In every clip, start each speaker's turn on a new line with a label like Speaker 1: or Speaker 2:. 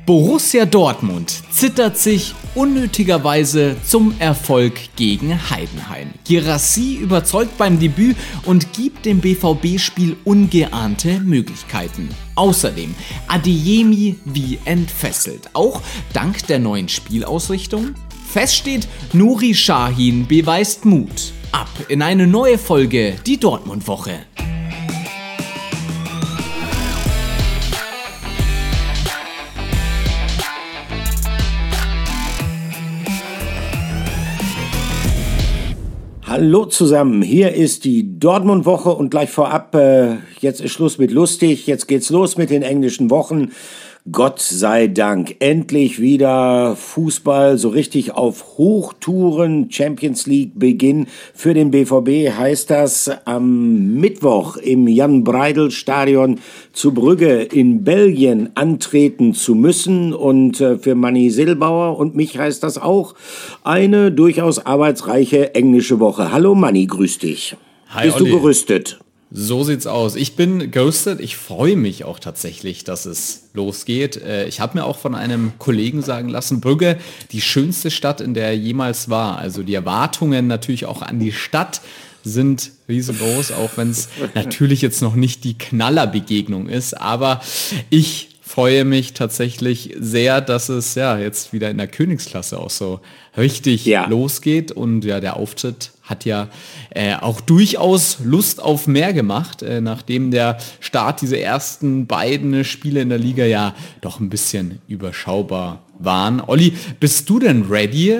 Speaker 1: Borussia Dortmund zittert sich unnötigerweise zum Erfolg gegen Heidenheim. Guirassy überzeugt beim Debüt und gibt dem BVB-Spiel ungeahnte Möglichkeiten. Außerdem Adeyemi wie entfesselt, auch dank der neuen Spielausrichtung. Fest steht, Nuri Sahin beweist Mut. Ab in eine neue Folge, die Dortmund-Woche.
Speaker 2: Hallo zusammen, hier ist die Dortmund-Woche und gleich vorab, jetzt ist Schluss mit lustig, jetzt geht's los mit den englischen Wochen. Gott sei Dank, endlich wieder Fußball, so richtig auf Hochtouren, Champions League Beginn für den BVB heißt das am Mittwoch im Jan-Breidel-Stadion zu Brügge in Belgien antreten zu müssen und für Manni Silbauer und mich heißt das auch eine durchaus arbeitsreiche englische Woche. Hallo Manni, grüß dich.
Speaker 1: Hi,
Speaker 2: Bist
Speaker 1: Olli.
Speaker 2: du gerüstet?
Speaker 1: So sieht's aus. Ich bin gerüstet. Ich freue mich auch tatsächlich, dass es losgeht. Ich habe mir auch von einem Kollegen sagen lassen, Brügge, die schönste Stadt, in der er jemals war. Also die Erwartungen natürlich auch an die Stadt sind riesengroß, auch wenn es natürlich jetzt noch nicht die Knallerbegegnung ist. Aber ich freue mich tatsächlich sehr, dass es ja jetzt wieder in der Königsklasse auch so richtig losgeht. Und ja, der Auftritt hat ja auch durchaus Lust auf mehr gemacht, nachdem der Start diese ersten beiden Spiele in der Liga ja doch ein bisschen überschaubar waren. Olli, bist du denn ready?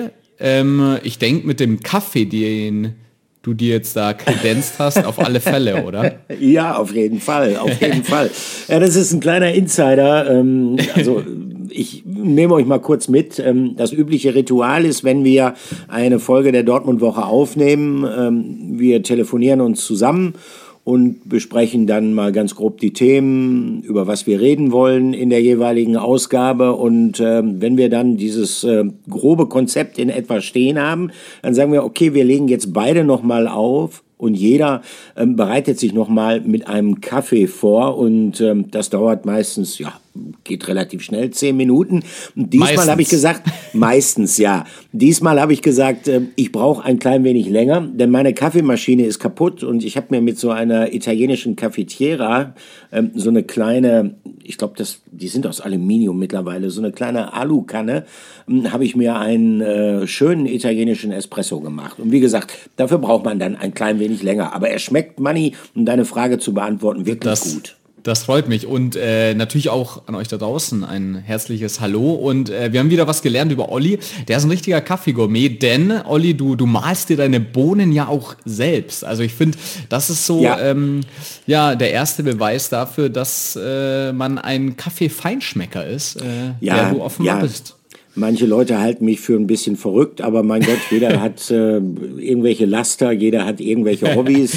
Speaker 1: Ich denke mit dem Kaffee, den du dir jetzt da kredenzt hast, auf alle Fälle, oder?
Speaker 2: Ja, auf jeden Fall, auf jeden Fall. Ja, das ist ein kleiner Insider. Also ich nehme euch mal kurz mit. Das übliche Ritual ist, wenn wir eine Folge der Dortmund-Woche aufnehmen, wir telefonieren uns zusammen und besprechen dann mal ganz grob die Themen, über was wir reden wollen in der jeweiligen Ausgabe. Und wenn wir dann dieses grobe Konzept in etwa stehen haben, dann sagen wir, okay, wir legen jetzt beide nochmal auf. Und jeder bereitet sich nochmal mit einem Kaffee vor und das dauert meistens, geht relativ schnell, 10 Minuten. Und diesmal habe ich gesagt, meistens, ja. Diesmal habe ich gesagt, ich brauche ein klein wenig länger, denn meine Kaffeemaschine ist kaputt und ich habe mir mit so einer italienischen Cafetiera so eine kleine, ich glaube, die sind aus Aluminium mittlerweile, so eine kleine Alukanne, habe ich mir einen schönen italienischen Espresso gemacht. Und wie gesagt, dafür braucht man dann ein klein wenig länger. Aber er schmeckt, Manni, um deine Frage zu beantworten, wirklich gut.
Speaker 1: Das freut mich und natürlich auch an euch da draußen ein herzliches Hallo und wir haben wieder was gelernt über Olli. Der ist ein richtiger Kaffeegourmet, denn Olli, du malst dir deine Bohnen ja auch selbst. Also ich finde, das ist so der erste Beweis dafür, dass man ein Kaffee-Feinschmecker ist, der du offenbar bist.
Speaker 2: Manche Leute halten mich für ein bisschen verrückt, aber mein Gott, jeder hat irgendwelche Laster, jeder hat irgendwelche Hobbys.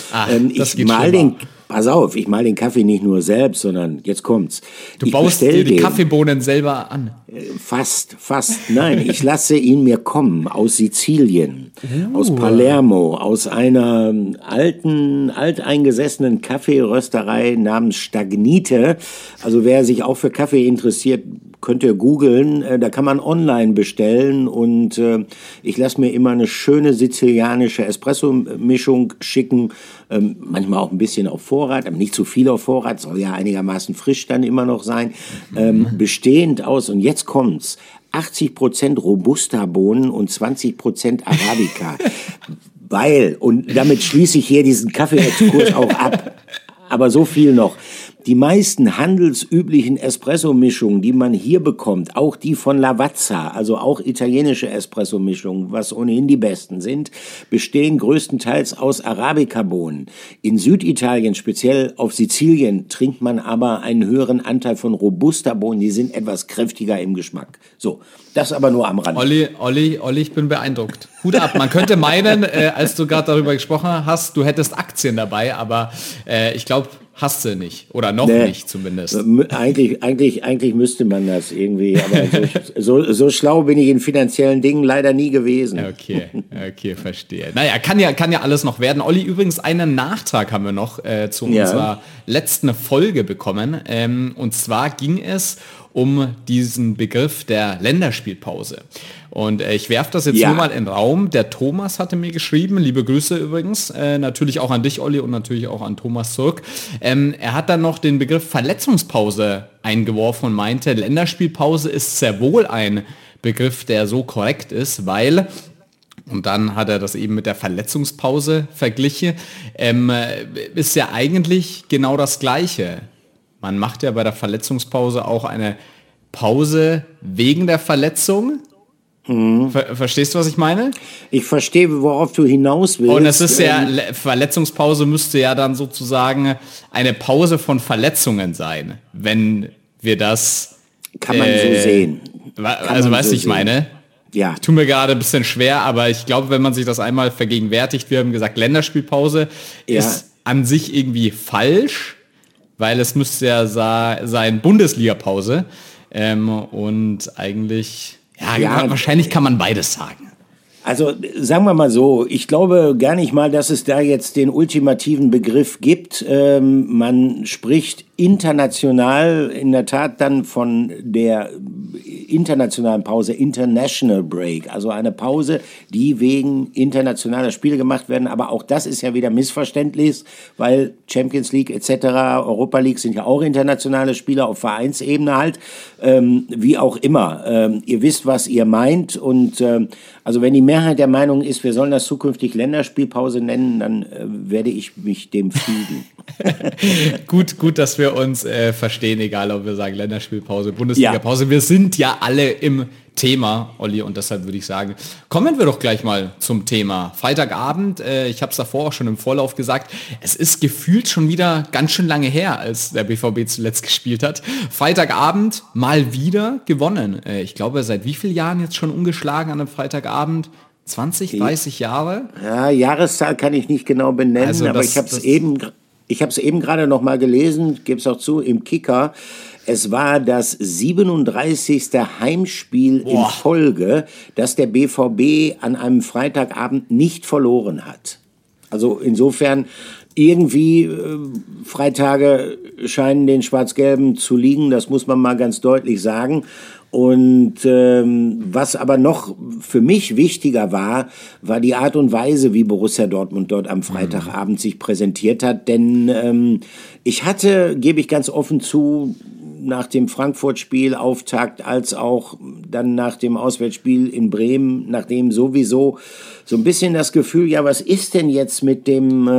Speaker 2: Pass auf, ich mal den Kaffee nicht nur selbst, sondern jetzt kommt's.
Speaker 1: Du baust dir die Kaffeebohnen selber an.
Speaker 2: Fast. Nein, ich lasse ihn mir kommen aus Sizilien, aus Palermo, aus einer alteingesessenen Kaffeerösterei namens Stagnite. Also wer sich auch für Kaffee interessiert, könnt ihr googeln, da kann man online bestellen und ich lasse mir immer eine schöne sizilianische Espresso-Mischung schicken, manchmal auch ein bisschen auf Vorrat, aber nicht zu viel auf Vorrat, soll ja einigermaßen frisch dann immer noch sein, bestehend aus, und jetzt kommt's, 80% Robusta-Bohnen und 20% Arabica, weil, und damit schließe ich hier diesen Kaffee-Exkurs auch ab, aber so viel noch. Die meisten handelsüblichen Espresso-Mischungen, die man hier bekommt, auch die von Lavazza, also auch italienische Espresso-Mischungen, was ohnehin die besten sind, bestehen größtenteils aus Arabica-Bohnen. In Süditalien, speziell auf Sizilien, trinkt man aber einen höheren Anteil von Robusta-Bohnen, die sind etwas kräftiger im Geschmack. So, das aber nur am Rand.
Speaker 1: Olli, ich bin beeindruckt. Hut ab, man könnte meinen, als du gerade darüber gesprochen hast, du hättest Aktien dabei, aber ich glaube, hast du nicht. Oder noch nicht zumindest.
Speaker 2: Eigentlich müsste man das irgendwie. Aber so schlau bin ich in finanziellen Dingen leider nie gewesen.
Speaker 1: Okay, verstehe. Naja, kann ja alles noch werden. Olli, übrigens einen Nachtrag haben wir noch zu unserer letzten Folge bekommen. Und zwar ging es um diesen Begriff der Länderspielpause. Und ich werfe das jetzt nur mal in den Raum. Der Thomas hatte mir geschrieben, liebe Grüße übrigens, natürlich auch an dich, Olli, und natürlich auch an Thomas zurück. Er hat dann noch den Begriff Verletzungspause eingeworfen und meinte, Länderspielpause ist sehr wohl ein Begriff, der so korrekt ist, weil, und dann hat er das eben mit der Verletzungspause verglichen, ist ja eigentlich genau das Gleiche. Man macht ja bei der Verletzungspause auch eine Pause wegen der Verletzung. Verstehst du, was ich meine?
Speaker 2: Ich verstehe, worauf du hinaus willst.
Speaker 1: Und es ist ja, Verletzungspause müsste ja dann sozusagen eine Pause von Verletzungen sein, wenn wir das...
Speaker 2: Kann man so sehen.
Speaker 1: Also weißt du, ich meine?
Speaker 2: Ja.
Speaker 1: Tut mir gerade ein bisschen schwer, aber ich glaube, wenn man sich das einmal vergegenwärtigt, wir haben gesagt, Länderspielpause ist an sich irgendwie falsch, weil es müsste ja sein Bundesliga-Pause. Und eigentlich... Ja, wahrscheinlich kann man beides sagen.
Speaker 2: Also sagen wir mal so, ich glaube gar nicht mal, dass es da jetzt den ultimativen Begriff gibt. Man spricht international in der Tat dann von der internationalen Pause, International Break, also eine Pause, die wegen internationaler Spiele gemacht werden, aber auch das ist ja wieder missverständlich, weil Champions League etc., Europa League sind ja auch internationale Spiele auf Vereinsebene halt, wie auch immer. Ihr wisst, was ihr meint und also wenn die Mehrheit der Meinung ist, wir sollen das zukünftig Länderspielpause nennen, dann werde ich mich dem fügen.
Speaker 1: Gut, dass wir uns verstehen, egal ob wir sagen Länderspielpause, Bundesliga-Pause. Wir sind ja alle im Thema, Olli, und deshalb würde ich sagen, kommen wir doch gleich mal zum Thema. Freitagabend, ich habe es davor auch schon im Vorlauf gesagt, es ist gefühlt schon wieder ganz schön lange her, als der BVB zuletzt gespielt hat. Freitagabend mal wieder gewonnen. Ich glaube, seit wie vielen Jahren jetzt schon ungeschlagen an einem Freitagabend? 20, 30 Jahre?
Speaker 2: Ja, Jahreszahl kann ich nicht genau benennen, also aber ich habe es eben gerade noch mal gelesen, gebe es auch zu, im Kicker. Es war das 37. Heimspiel in Folge, das der BVB an einem Freitagabend nicht verloren hat. Also insofern irgendwie Freitage scheinen den Schwarz-Gelben zu liegen, das muss man mal ganz deutlich sagen. Und was aber noch für mich wichtiger war die Art und Weise, wie Borussia Dortmund dort am Freitagabend sich präsentiert hat. Denn ich hatte, gebe ich ganz offen zu, nach dem Frankfurt-Spiel Auftakt als auch dann nach dem Auswärtsspiel in Bremen, nachdem sowieso so ein bisschen das Gefühl, ja, was ist denn jetzt mit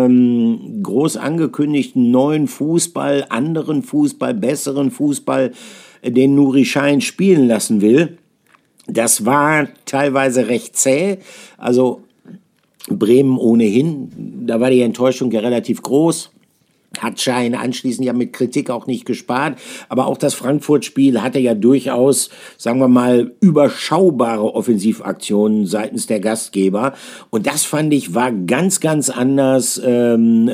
Speaker 2: dem groß angekündigten neuen Fußball, anderen Fußball, besseren Fußball, den Nuri Sahin spielen lassen will. Das war teilweise recht zäh, also Bremen ohnehin, da war die Enttäuschung ja relativ groß. Hat Sahin anschließend ja mit Kritik auch nicht gespart, aber auch das Frankfurt-Spiel hatte ja durchaus, sagen wir mal, überschaubare Offensivaktionen seitens der Gastgeber und das fand ich war ganz, ganz anders. Man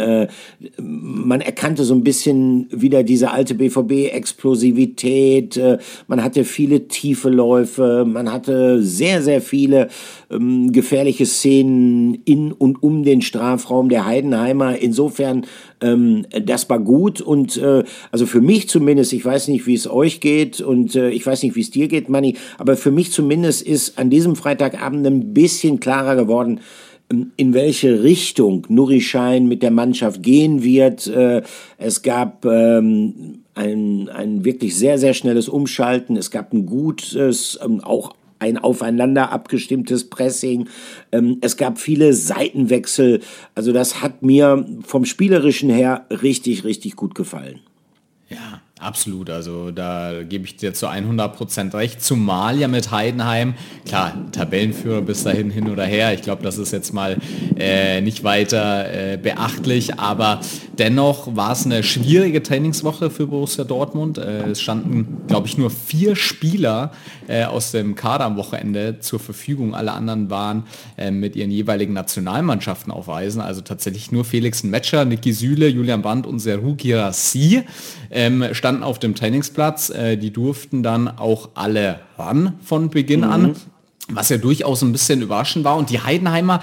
Speaker 2: erkannte so ein bisschen wieder diese alte BVB-Explosivität, man hatte viele tiefe Läufe, man hatte sehr, sehr viele gefährliche Szenen in und um den Strafraum der Heidenheimer. Insofern das war gut und also für mich zumindest, ich weiß nicht, wie es euch geht und ich weiß nicht, wie es dir geht, Manni, aber für mich zumindest ist an diesem Freitagabend ein bisschen klarer geworden, in welche Richtung Nuri Sahin mit der Mannschaft gehen wird. Es gab ein wirklich sehr, sehr schnelles Umschalten, es gab ein gutes, auch ein aufeinander abgestimmtes Pressing. Es gab viele Seitenwechsel. Also das hat mir vom Spielerischen her richtig, richtig gut gefallen.
Speaker 1: Ja, absolut. Also da gebe ich dir zu 100% recht. Zumal ja mit Heidenheim, klar, Tabellenführer bis dahin hin oder her. Ich glaube, das ist jetzt mal nicht weiter beachtlich. Aber dennoch war es eine schwierige Trainingswoche für Borussia Dortmund. Es standen, glaube ich, nur 4 Spieler aus dem Kader am Wochenende zur Verfügung. Alle anderen waren mit ihren jeweiligen Nationalmannschaften auf Reisen. Also tatsächlich nur Felix Metscher, Niki Süle, Julian Brandt und Serhou Guirassy standen auf dem Trainingsplatz. Die durften dann auch alle ran von Beginn an. was ja durchaus ein bisschen überraschend war. Und die Heidenheimer,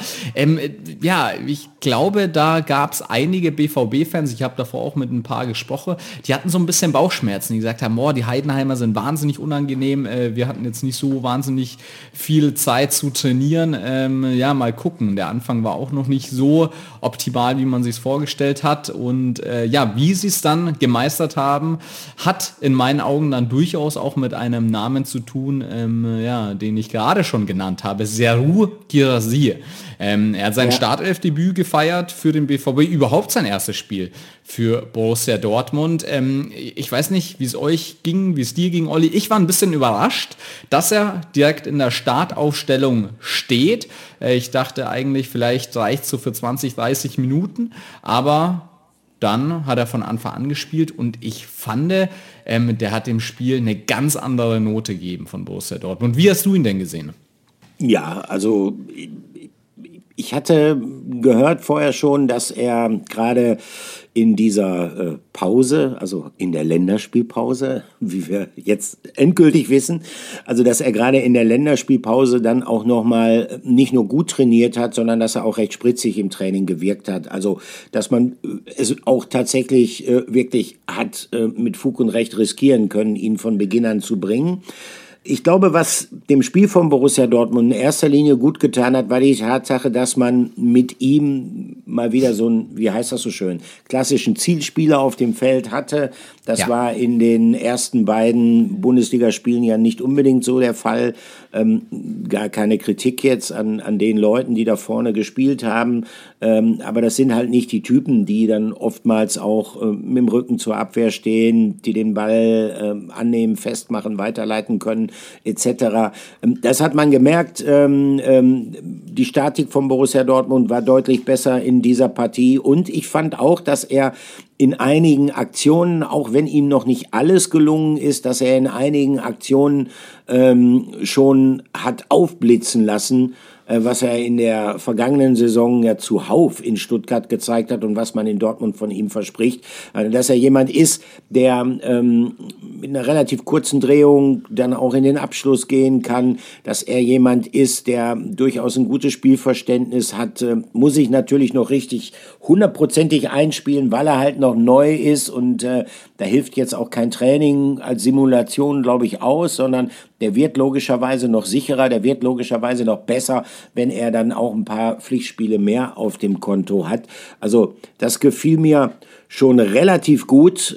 Speaker 1: ich glaube, da gab es einige BVB-Fans, ich habe davor auch mit ein paar gesprochen, die hatten so ein bisschen Bauchschmerzen, die gesagt haben, die Heidenheimer sind wahnsinnig unangenehm, wir hatten jetzt nicht so wahnsinnig viel Zeit zu trainieren, mal gucken. Der Anfang war auch noch nicht so optimal, wie man sich es vorgestellt hat. Und wie sie es dann gemeistert haben, hat in meinen Augen dann durchaus auch mit einem Namen zu tun, den ich gerade schon genannt habe, Serhou Guirassy. Er hat sein Startelfdebüt gefeiert für den BVB, überhaupt sein erstes Spiel für Borussia Dortmund. Ich weiß nicht, wie es euch ging, wie es dir ging, Olli. Ich war ein bisschen überrascht, dass er direkt in der Startaufstellung steht. Ich dachte eigentlich, vielleicht reicht es so für 20, 30 Minuten, aber dann hat er von Anfang an gespielt und ich fand, der hat dem Spiel eine ganz andere Note gegeben von Borussia Dortmund. Wie hast du ihn denn gesehen?
Speaker 2: Ja, also ich hatte gehört vorher schon, dass er gerade in dieser Pause, also in der Länderspielpause, wie wir jetzt endgültig wissen, also dass er gerade in der Länderspielpause dann auch nochmal nicht nur gut trainiert hat, sondern dass er auch recht spritzig im Training gewirkt hat. Also dass man es auch tatsächlich wirklich hat mit Fug und Recht riskieren können, ihn von Beginn an zu bringen. Ich glaube, was dem Spiel von Borussia Dortmund in erster Linie gut getan hat, war die Tatsache, dass man mit ihm mal wieder so einen, wie heißt das so schön, klassischen Zielspieler auf dem Feld hatte. Das war in den ersten beiden Bundesligaspielen ja nicht unbedingt so der Fall. Gar keine Kritik jetzt an den Leuten, die da vorne gespielt haben. Aber das sind halt nicht die Typen, die dann oftmals auch mit dem Rücken zur Abwehr stehen, die den Ball annehmen, festmachen, weiterleiten können, etc. Das hat man gemerkt. Die Statik von Borussia Dortmund war deutlich besser in dieser Partie. Und ich fand auch, dass er in einigen Aktionen, auch wenn ihm noch nicht alles gelungen ist, dass er in einigen Aktionen schon hat aufblitzen lassen, was er in der vergangenen Saison ja zuhauf in Stuttgart gezeigt hat und was man in Dortmund von ihm verspricht. Also, dass er jemand ist, der mit einer relativ kurzen Drehung dann auch in den Abschluss gehen kann, dass er jemand ist, der durchaus ein gutes Spielverständnis hat, muss sich natürlich noch richtig hundertprozentig einspielen, weil er halt noch neu ist und da hilft jetzt auch kein Training als Simulation, glaube ich, aus, sondern der wird logischerweise noch sicherer, der wird logischerweise noch besser, wenn er dann auch ein paar Pflichtspiele mehr auf dem Konto hat. Also das gefiel mir schon relativ gut,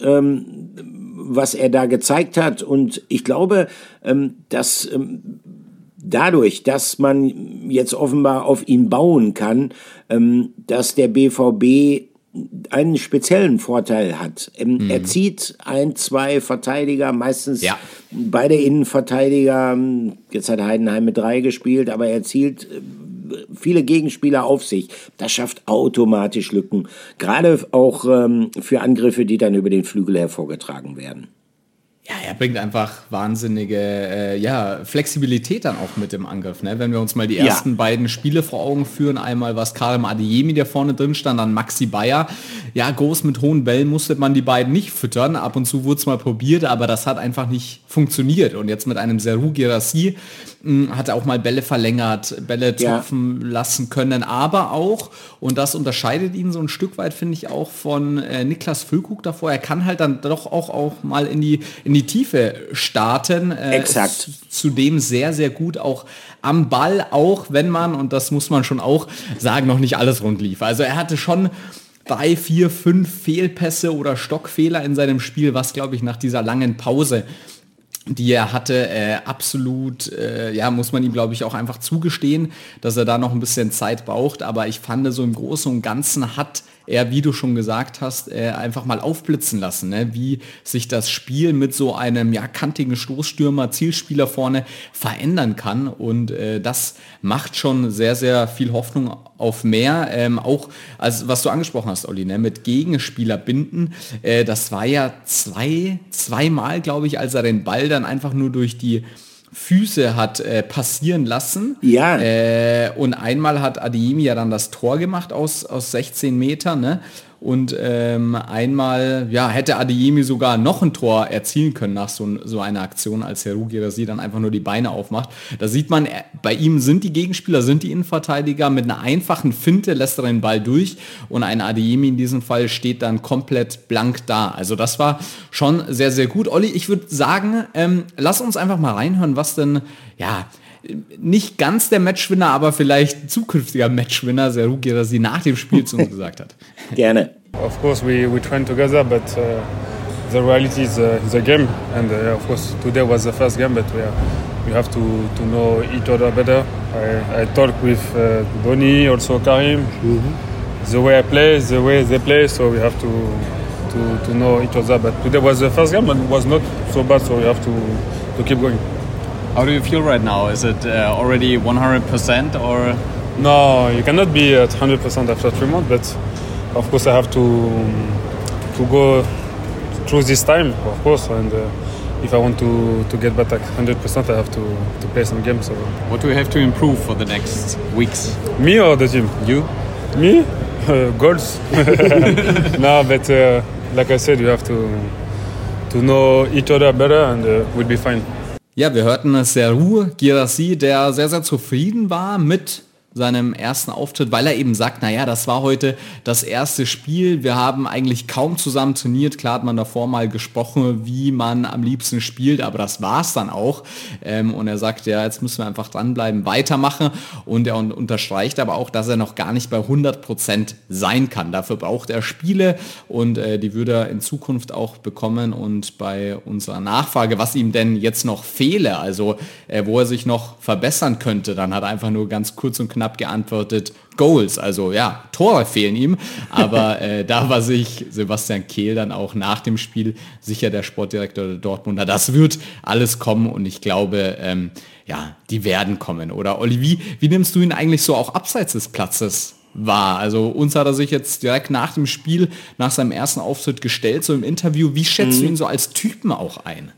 Speaker 2: was er da gezeigt hat. Und ich glaube, dass dadurch, dass man jetzt offenbar auf ihn bauen kann, dass der BVB einen speziellen Vorteil hat. Er zieht 1, 2 Verteidiger, meistens beide Innenverteidiger, jetzt hat Heidenheim mit 3 gespielt, aber er zielt viele Gegenspieler auf sich. Das schafft automatisch Lücken, gerade auch für Angriffe, die dann über den Flügel hervorgetragen werden.
Speaker 1: Ja, er bringt einfach wahnsinnige Flexibilität dann auch mit im Angriff. Ne? Wenn wir uns mal die ersten beiden Spiele vor Augen führen, einmal was Karim Adeyemi, der vorne drin stand, dann Maxi Bayer. Ja, groß mit hohen Bällen musste man die beiden nicht füttern. Ab und zu wurde es mal probiert, aber das hat einfach nicht funktioniert. Und jetzt mit einem Serhou Guirassy hat er auch mal Bälle verlängert, Bälle tropfen lassen können, aber auch, und das unterscheidet ihn so ein Stück weit, finde ich, auch von Niklas Füllkrug davor, er kann halt dann doch auch mal in die Tiefe starten.
Speaker 2: Exakt.
Speaker 1: Zudem sehr, sehr gut auch am Ball, auch wenn man, und das muss man schon auch sagen, noch nicht alles rund lief. Also er hatte schon 3, 4, 5 Fehlpässe oder Stockfehler in seinem Spiel, was, glaube ich, nach dieser langen Pause, die er hatte, absolut, muss man ihm, glaube ich, auch einfach zugestehen, dass er da noch ein bisschen Zeit braucht. Aber ich fand, so im Großen und Ganzen hat er, wie du schon gesagt hast, einfach mal aufblitzen lassen, ne? Wie sich das Spiel mit so einem kantigen Stoßstürmer, Zielspieler vorne verändern kann. Und das macht schon sehr, sehr viel Hoffnung auf mehr. Auch, also was du angesprochen hast, Olli, ne? Mit Gegenspieler binden. Das war ja zweimal, glaube ich, als er den Ball dann einfach nur durch die Füße hat passieren lassen. Ja. Und einmal hat Adeyemi ja dann das Tor gemacht aus 16 Metern. Ne? und einmal hätte Adeyemi sogar noch ein Tor erzielen können nach so einer Aktion, als Serhou Guirassy dann einfach nur die Beine aufmacht. Da sieht man, bei ihm sind die Gegenspieler, sind die Innenverteidiger, mit einer einfachen Finte lässt er den Ball durch und ein Adeyemi in diesem Fall steht dann komplett blank da. Also das war schon sehr, sehr gut. Olli, ich würde sagen, lass uns einfach mal reinhören, was denn, nicht ganz der Matchwinner, aber vielleicht zukünftiger Matchwinner Serhou Guirassy nach dem Spiel zu uns gesagt hat.
Speaker 2: Gerne.
Speaker 3: Of course we train together, but the reality is the game, and of course today was the first game, but we have to know each other better. I talk with Bonnie, also Karim, the way I play, the way they play, so we have to know each other. But today was the first game and it was not so bad, so we have to keep going.
Speaker 4: How do you feel right now? Is it already 100% or?
Speaker 3: No, you cannot be at 100% after 3 months, but of course I have to go through this time, of course, and if I want to get back at 100%, I have to play some games. So.
Speaker 4: What do you have to improve for the next weeks?
Speaker 3: Me or the team?
Speaker 4: You?
Speaker 3: Me? Goals. No, but like I said, you have to know each other better and we'll be fine.
Speaker 1: Ja, wir hörten Serhou Guirassy, der sehr, sehr zufrieden war mit seinem ersten Auftritt, weil er eben sagt, das war heute das erste Spiel, wir haben eigentlich kaum zusammen trainiert, klar hat man davor mal gesprochen, wie man am liebsten spielt, aber das war es dann auch und er sagt, jetzt müssen wir einfach dranbleiben, weitermachen und er unterstreicht aber auch, dass er noch gar nicht bei 100% sein kann, dafür braucht er Spiele und die würde er in Zukunft auch bekommen und bei unserer Nachfrage, was ihm denn jetzt noch fehle, also wo er sich noch verbessern könnte, dann hat er einfach nur ganz kurz und knapp geantwortet, Goals, also Tore fehlen ihm, aber da war sich Sebastian Kehl dann auch nach dem Spiel sicher, der Sportdirektor der Dortmunder, das wird alles kommen und ich glaube, die werden kommen. Oder Olli, wie nimmst du ihn eigentlich so auch abseits des Platzes wahr? Also uns hat er sich jetzt direkt nach dem Spiel, nach seinem ersten Auftritt gestellt, so im Interview, wie schätzt du ihn so als Typen auch ein?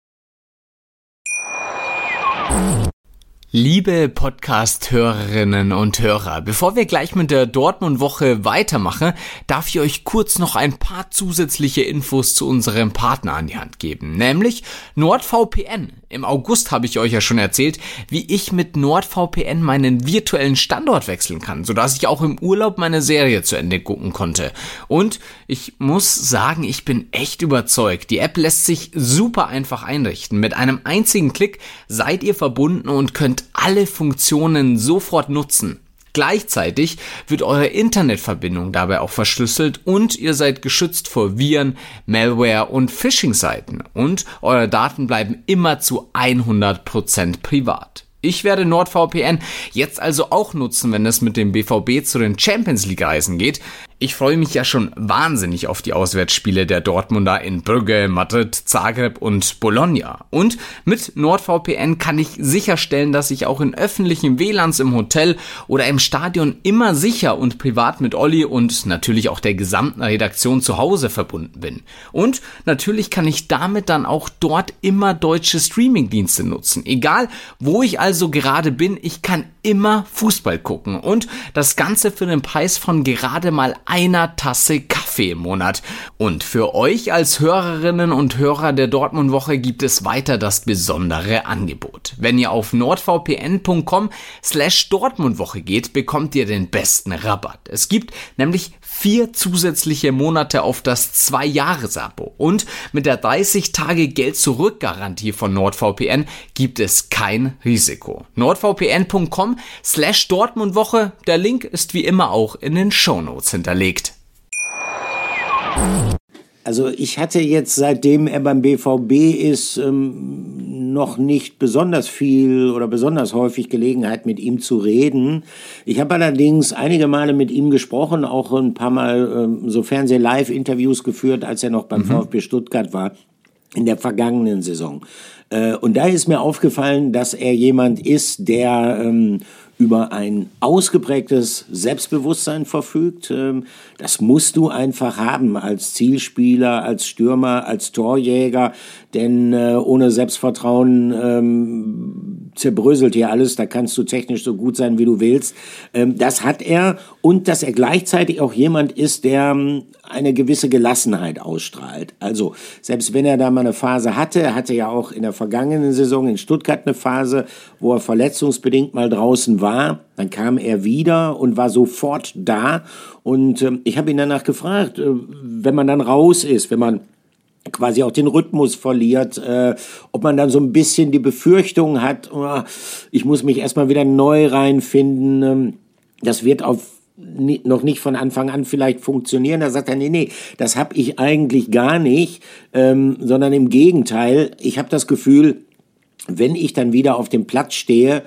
Speaker 5: Liebe Podcast-Hörerinnen und Hörer, bevor wir gleich mit der Dortmund-Woche weitermachen, darf ich euch kurz noch ein paar zusätzliche Infos zu unserem Partner an die Hand geben, nämlich NordVPN. Im August habe ich euch ja schon erzählt, wie ich mit NordVPN meinen virtuellen Standort wechseln kann, sodass ich auch im Urlaub meine Serie zu Ende gucken konnte. Und ich muss sagen, ich bin echt überzeugt. Die App lässt sich super einfach einrichten. Mit einem einzigen Klick seid ihr verbunden und könnt alle Funktionen sofort nutzen. Gleichzeitig wird eure Internetverbindung dabei auch verschlüsselt und ihr seid geschützt vor Viren, Malware und Phishing-Seiten und eure Daten bleiben immer zu 100% privat. Ich werde NordVPN jetzt also auch nutzen, wenn es mit dem BVB zu den Champions League Reisen geht. Ich freue mich ja schon wahnsinnig auf die Auswärtsspiele der Dortmunder in Brügge, Madrid, Zagreb und Bologna. Und mit NordVPN kann ich sicherstellen, dass ich auch in öffentlichen WLANs im Hotel oder im Stadion immer sicher und privat mit Olli und natürlich auch der gesamten Redaktion zu Hause verbunden bin. Und natürlich kann ich damit dann auch dort immer deutsche Streamingdienste nutzen. Egal, wo ich also gerade bin, ich kann immer Fußball gucken. Und das Ganze für den Preis von gerade mal einer Tasse Kaffee im Monat. Und für euch als Hörerinnen und Hörer der Dortmund-Woche gibt es weiter das besondere Angebot. Wenn ihr auf nordvpn.com/Dortmundwoche geht, bekommt ihr den besten Rabatt. Es gibt nämlich 4 zusätzliche Monate auf das 2-Jahres-Abo. Und mit der 30-Tage-Geld-Zurück-Garantie von NordVPN gibt es kein Risiko. nordvpn.com/Dortmundwoche. Der Link ist wie immer auch in den Shownotes hinterlegt.
Speaker 2: Also ich hatte jetzt, seitdem er beim BVB ist, noch nicht besonders viel oder besonders häufig Gelegenheit, mit ihm zu reden. Ich habe allerdings einige Male mit ihm gesprochen, auch ein paar Mal so Fernseh-Live-Interviews geführt, als er noch beim VfB Stuttgart war, in der vergangenen Saison. Und da ist mir aufgefallen, dass er jemand ist, der über ein ausgeprägtes Selbstbewusstsein verfügt. Das musst du einfach haben als Zielspieler, als Stürmer, als Torjäger, denn ohne Selbstvertrauen zerbröselt hier alles, da kannst du technisch so gut sein, wie du willst. Das hat er, und dass er gleichzeitig auch jemand ist, der eine gewisse Gelassenheit ausstrahlt. Also selbst wenn er da mal eine Phase hatte, er hatte ja auch in der vergangenen Saison in Stuttgart eine Phase, wo er verletzungsbedingt mal draußen war, dann kam er wieder und war sofort da, und ich habe ihn danach gefragt, wenn man dann raus ist, wenn man quasi auch den Rhythmus verliert, ob man dann so ein bisschen die Befürchtung hat, ich muss mich erstmal wieder neu reinfinden, das wird noch nicht von Anfang an vielleicht funktionieren. Da sagt er, nee, das habe ich eigentlich gar nicht, sondern im Gegenteil, ich habe das Gefühl, wenn ich dann wieder auf dem Platz stehe,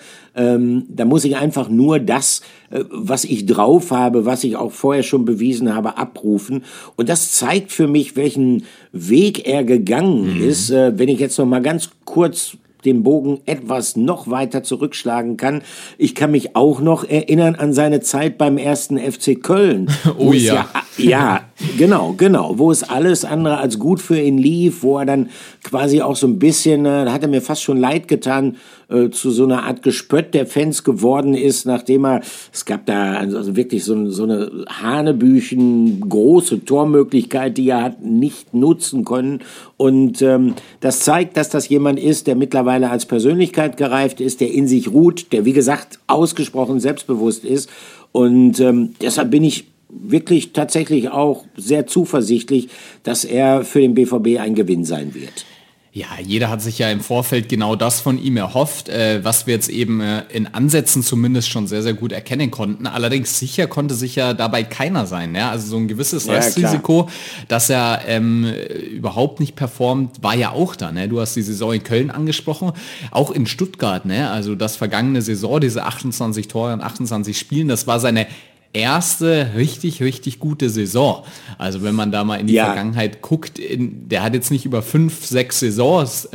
Speaker 2: da muss ich einfach nur das, was ich drauf habe, was ich auch vorher schon bewiesen habe, abrufen. Und das zeigt für mich, welchen Weg er gegangen ist. Wenn ich jetzt noch mal ganz kurz den Bogen etwas noch weiter zurückschlagen kann. Ich kann mich auch noch erinnern an seine Zeit beim 1. FC Köln.
Speaker 1: Oh ja.
Speaker 2: Ja, genau. Wo es alles andere als gut für ihn lief, wo er dann quasi auch so ein bisschen, da hat er mir fast schon leid getan, zu so einer Art Gespött der Fans geworden ist, nachdem es gab da also wirklich so eine Hanebüchen große Tormöglichkeit, die er hat nicht nutzen können. Und das zeigt, dass das jemand ist, der mittlerweile als Persönlichkeit gereift ist, der in sich ruht, der wie gesagt ausgesprochen selbstbewusst ist. Und deshalb bin ich wirklich tatsächlich auch sehr zuversichtlich, dass er für den BVB ein Gewinn sein wird.
Speaker 1: Ja, jeder hat sich ja im Vorfeld genau das von ihm erhofft, was wir jetzt eben in Ansätzen zumindest schon sehr, sehr gut erkennen konnten. Allerdings sicher konnte sich ja dabei keiner sein. Ja? Also so ein gewisses Restrisiko, dass er überhaupt nicht performt, war ja auch da. Ne? Du hast die Saison in Köln angesprochen, auch in Stuttgart. Ne? Also das vergangene Saison, diese 28 Tore in 28 Spielen, das war seine erste richtig gute Saison. Also wenn man da mal in die Vergangenheit guckt, der hat jetzt nicht über 5, 6 Saisons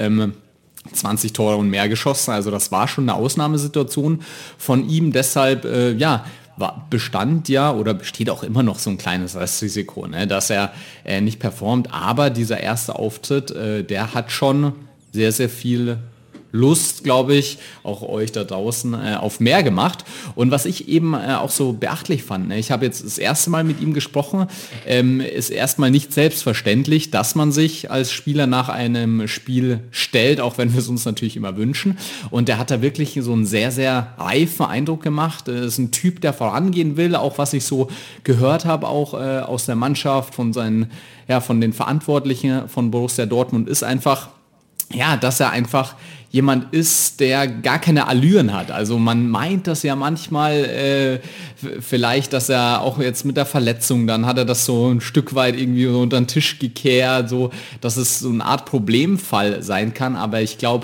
Speaker 1: 20 Tore und mehr geschossen. Also das war schon eine Ausnahmesituation von ihm. Deshalb, besteht auch immer noch so ein kleines Restrisiko, ne, dass er nicht performt. Aber dieser erste Auftritt, der hat schon sehr, sehr viel Lust, glaube ich, auch euch da draußen auf mehr gemacht. Und was ich eben auch so beachtlich fand, ne, ich habe jetzt das erste Mal mit ihm gesprochen, ist erstmal nicht selbstverständlich, dass man sich als Spieler nach einem Spiel stellt, auch wenn wir es uns natürlich immer wünschen. Und der hat da wirklich so einen sehr, sehr reifen Eindruck gemacht. Ist ein Typ, der vorangehen will, auch was ich so gehört habe, auch aus der Mannschaft, von den Verantwortlichen von Borussia Dortmund, ist einfach, dass er einfach jemand ist, der gar keine Allüren hat. Also man meint das ja manchmal vielleicht, dass er auch jetzt mit der Verletzung, dann hat er das so ein Stück weit irgendwie so unter den Tisch gekehrt, so, dass es so eine Art Problemfall sein kann. Aber ich glaube,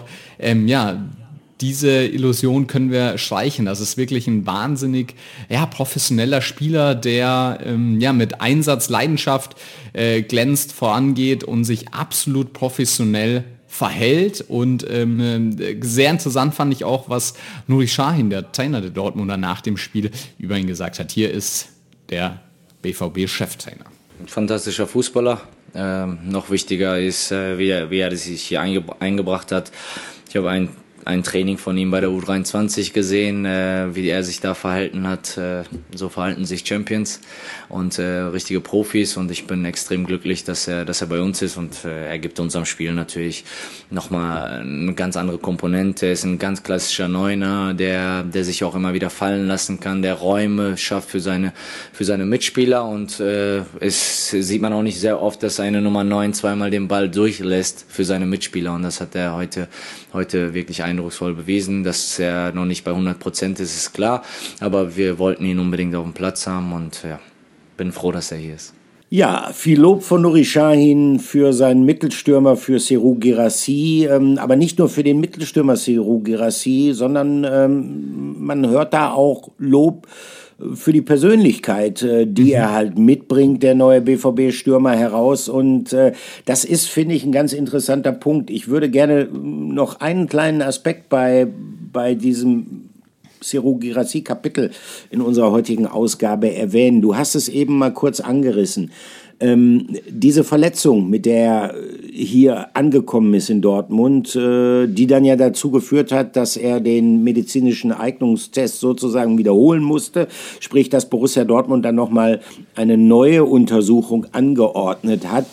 Speaker 1: diese Illusion können wir streichen. Das ist wirklich ein wahnsinnig professioneller Spieler, der mit Einsatz, Leidenschaft glänzt, vorangeht und sich absolut professionell verhält. Und sehr interessant fand ich auch, was Nuri Sahin, der Trainer der Dortmunder, nach dem Spiel über ihn gesagt hat. Hier ist der BVB-Cheftrainer.
Speaker 6: Ein fantastischer Fußballer. Noch wichtiger ist, wie er sich hier eingebracht hat. Ich habe ein Training von ihm bei der U23 gesehen, wie er sich da verhalten hat. So verhalten sich Champions und richtige Profis, und ich bin extrem glücklich, dass er bei uns ist, und er gibt unserem Spiel natürlich nochmal eine ganz andere Komponente. Er ist ein ganz klassischer Neuner, der sich auch immer wieder fallen lassen kann, der Räume schafft für seine Mitspieler, und es sieht man auch nicht sehr oft, dass eine Nummer 9 zweimal den Ball durchlässt für seine Mitspieler, und das hat er heute wirklich eindrucksvoll bewiesen. Dass er noch nicht bei 100% ist klar, aber wir wollten ihn unbedingt auf dem Platz haben, und bin froh, dass er hier ist.
Speaker 2: Ja, viel Lob von Nuri Sahin für seinen Mittelstürmer, für Serhou Guirassy, aber nicht nur für den Mittelstürmer Serhou Guirassy, sondern man hört da auch Lob für die Persönlichkeit, die er halt mitbringt, der neue BVB-Stürmer, heraus. Und das ist, finde ich, ein ganz interessanter Punkt. Ich würde gerne noch einen kleinen Aspekt bei diesem Serhou Guirassy-Kapitel in unserer heutigen Ausgabe erwähnen. Du hast es eben mal kurz angerissen. Diese Verletzung, mit der er hier angekommen ist in Dortmund, die dann ja dazu geführt hat, dass er den medizinischen Eignungstest sozusagen wiederholen musste, sprich, dass Borussia Dortmund dann nochmal eine neue Untersuchung angeordnet hat.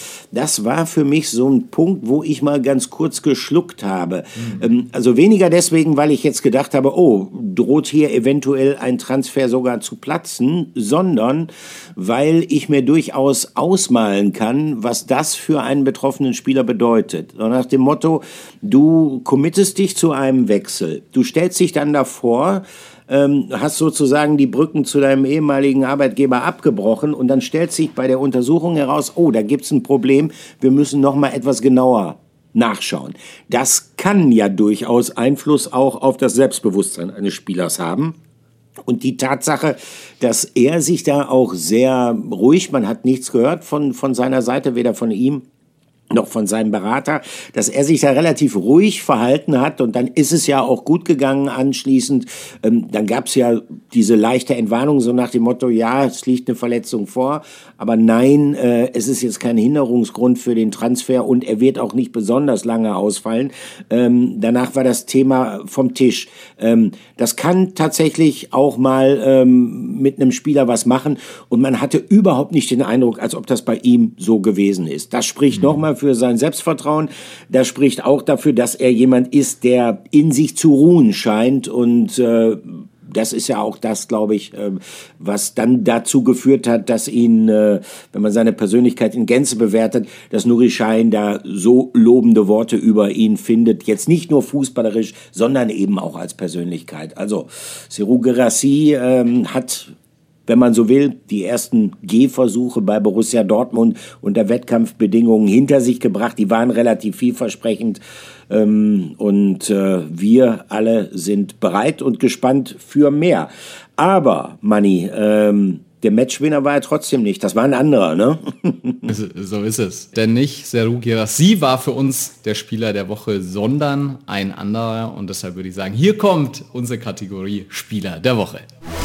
Speaker 2: Das war für mich so ein Punkt, wo ich mal ganz kurz geschluckt habe. Also weniger deswegen, weil ich jetzt gedacht habe, oh, droht hier eventuell ein Transfer sogar zu platzen, sondern weil ich mir durchaus ausmalen kann, was das für einen betroffenen Spieler bedeutet. So nach dem Motto, du committest dich zu einem Wechsel, du stellst dich dann davor, hast sozusagen die Brücken zu deinem ehemaligen Arbeitgeber abgebrochen und dann stellt sich bei der Untersuchung heraus, oh, da gibt's ein Problem, wir müssen noch mal etwas genauer nachschauen. Das kann ja durchaus Einfluss auch auf das Selbstbewusstsein eines Spielers haben. Und die Tatsache, dass er sich da auch sehr ruhig, man hat nichts gehört von seiner Seite, weder von ihm noch von seinem Berater, dass er sich da relativ ruhig verhalten hat und dann ist es ja auch gut gegangen anschließend. Dann gab es ja diese leichte Entwarnung so nach dem Motto, ja, es liegt eine Verletzung vor, aber nein, es ist jetzt kein Hinderungsgrund für den Transfer und er wird auch nicht besonders lange ausfallen. Danach war das Thema vom Tisch. Das kann tatsächlich auch mal mit einem Spieler was machen und man hatte überhaupt nicht den Eindruck, als ob das bei ihm so gewesen ist. Das spricht nochmal für sein Selbstvertrauen. Das spricht auch dafür, dass er jemand ist, der in sich zu ruhen scheint und das ist ja auch das, glaube ich, was dann dazu geführt hat, dass ihn, wenn man seine Persönlichkeit in Gänze bewertet, dass Nuri Sahin da so lobende Worte über ihn findet. Jetzt nicht nur fußballerisch, sondern eben auch als Persönlichkeit. Also Serhou Guirassy hat, wenn man so will, die ersten Gehversuche bei Borussia Dortmund unter Wettkampfbedingungen hinter sich gebracht. Die waren relativ vielversprechend und wir alle sind bereit und gespannt für mehr. Aber, Manni, der Matchwinner war er trotzdem nicht. Das war ein anderer, ne?
Speaker 1: So ist es. Denn nicht Serhou Guirassy war für uns der Spieler der Woche, sondern ein anderer. Und deshalb würde ich sagen, hier kommt unsere Kategorie Spieler der Woche.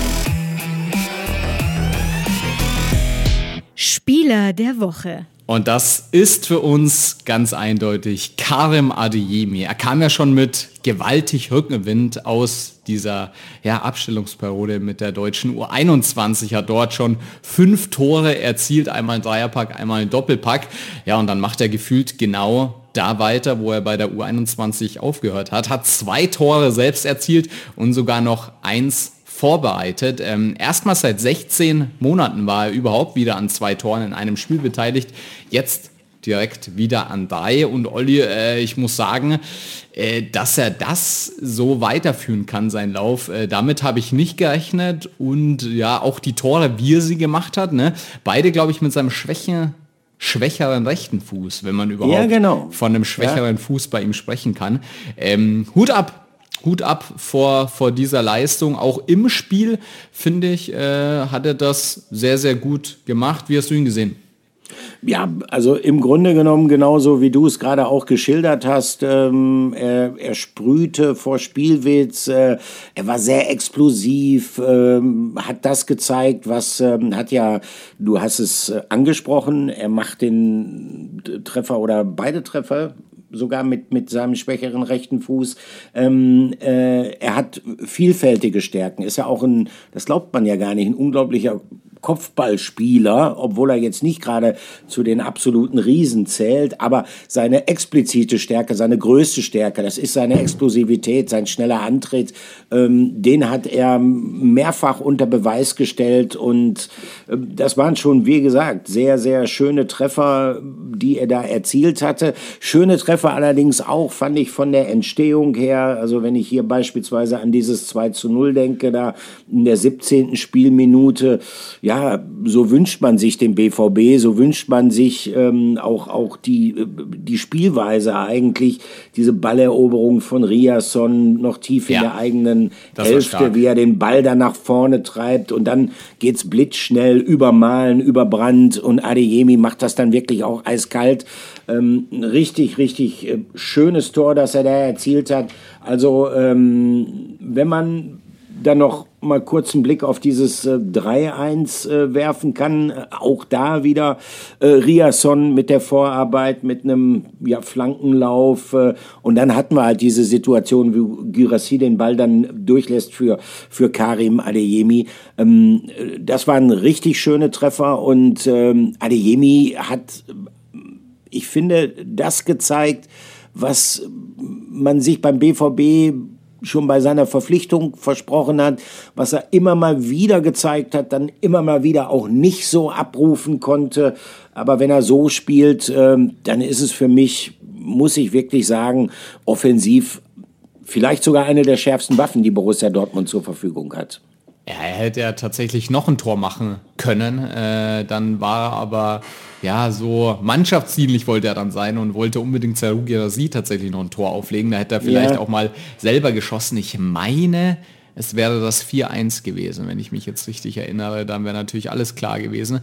Speaker 7: Spieler der Woche.
Speaker 1: Und das ist für uns ganz eindeutig Karim Adeyemi. Er kam ja schon mit gewaltig Rückenwind aus dieser Abstellungsperiode mit der deutschen U21, hat dort schon 5 Tore erzielt, einmal ein Dreierpack, einmal ein Doppelpack. Ja, und dann macht er gefühlt genau da weiter, wo er bei der U21 aufgehört hat. Hat 2 Tore selbst erzielt und sogar noch 1 vorbereitet. Erstmals seit 16 Monaten war er überhaupt wieder an 2 Toren in einem Spiel beteiligt. Jetzt direkt wieder an 3. Und Olli, ich muss sagen, dass er das so weiterführen kann, sein Lauf, damit habe ich nicht gerechnet. Und ja, auch die Tore, wie er sie gemacht hat, ne? Beide, glaube ich, mit seinem schwächeren rechten Fuß, wenn man überhaupt von einem schwächeren Fuß bei ihm sprechen kann. Hut ab vor dieser Leistung. Auch im Spiel, finde ich, hat er das sehr, sehr gut gemacht. Wie hast du ihn gesehen?
Speaker 2: Ja, also im Grunde genommen genauso, wie du es gerade auch geschildert hast. Er sprühte vor Spielwitz, er war sehr explosiv, hat das gezeigt, was du hast es angesprochen, er macht den Treffer oder beide Treffer, sogar mit seinem schwächeren rechten Fuß. Er hat vielfältige Stärken, ist ja auch das glaubt man ja gar nicht, ein unglaublicher Kopfballspieler, obwohl er jetzt nicht gerade zu den absoluten Riesen zählt, aber seine explizite Stärke, seine größte Stärke, das ist seine Explosivität, sein schneller Antritt, den hat er mehrfach unter Beweis gestellt und das waren schon, wie gesagt, sehr, sehr schöne Treffer, die er da erzielt hatte. Schöne Treffer allerdings auch, fand ich von der Entstehung her, also wenn ich hier beispielsweise an dieses 2:0 denke, da in der 17. Spielminute, ja, so wünscht man sich den BVB, so wünscht man sich auch die Spielweise eigentlich, diese Balleroberung von Riasson noch tief in der eigenen Hälfte, wie er den Ball dann nach vorne treibt und dann geht's blitzschnell, übermalen, überbrannt und Adeyemi macht das dann wirklich auch eiskalt. Richtig, richtig schönes Tor, das er da erzielt hat. Also wenn man dann noch mal kurz einen Blick auf dieses 3-1 werfen kann, auch da wieder Riasson mit der Vorarbeit, mit einem Flankenlauf und dann hatten wir halt diese Situation, wie Guirassy den Ball dann durchlässt für Karim Adeyemi. Das waren richtig schöne Treffer und Adeyemi hat, ich finde, das gezeigt, was man sich beim BVB schon bei seiner Verpflichtung versprochen hat, was er immer mal wieder gezeigt hat, dann immer mal wieder auch nicht so abrufen konnte. Aber wenn er so spielt, dann ist es für mich, muss ich wirklich sagen, offensiv vielleicht sogar eine der schärfsten Waffen, die Borussia Dortmund zur Verfügung hat.
Speaker 1: Ja, er hätte ja tatsächlich noch ein Tor machen können. Dann war er aber so mannschaftsdienlich wollte er dann sein und wollte unbedingt Serhou Guirassy tatsächlich noch ein Tor auflegen. Da hätte er vielleicht auch mal selber geschossen. Ich meine, es wäre das 4-1 gewesen, wenn ich mich jetzt richtig erinnere. Dann wäre natürlich alles klar gewesen.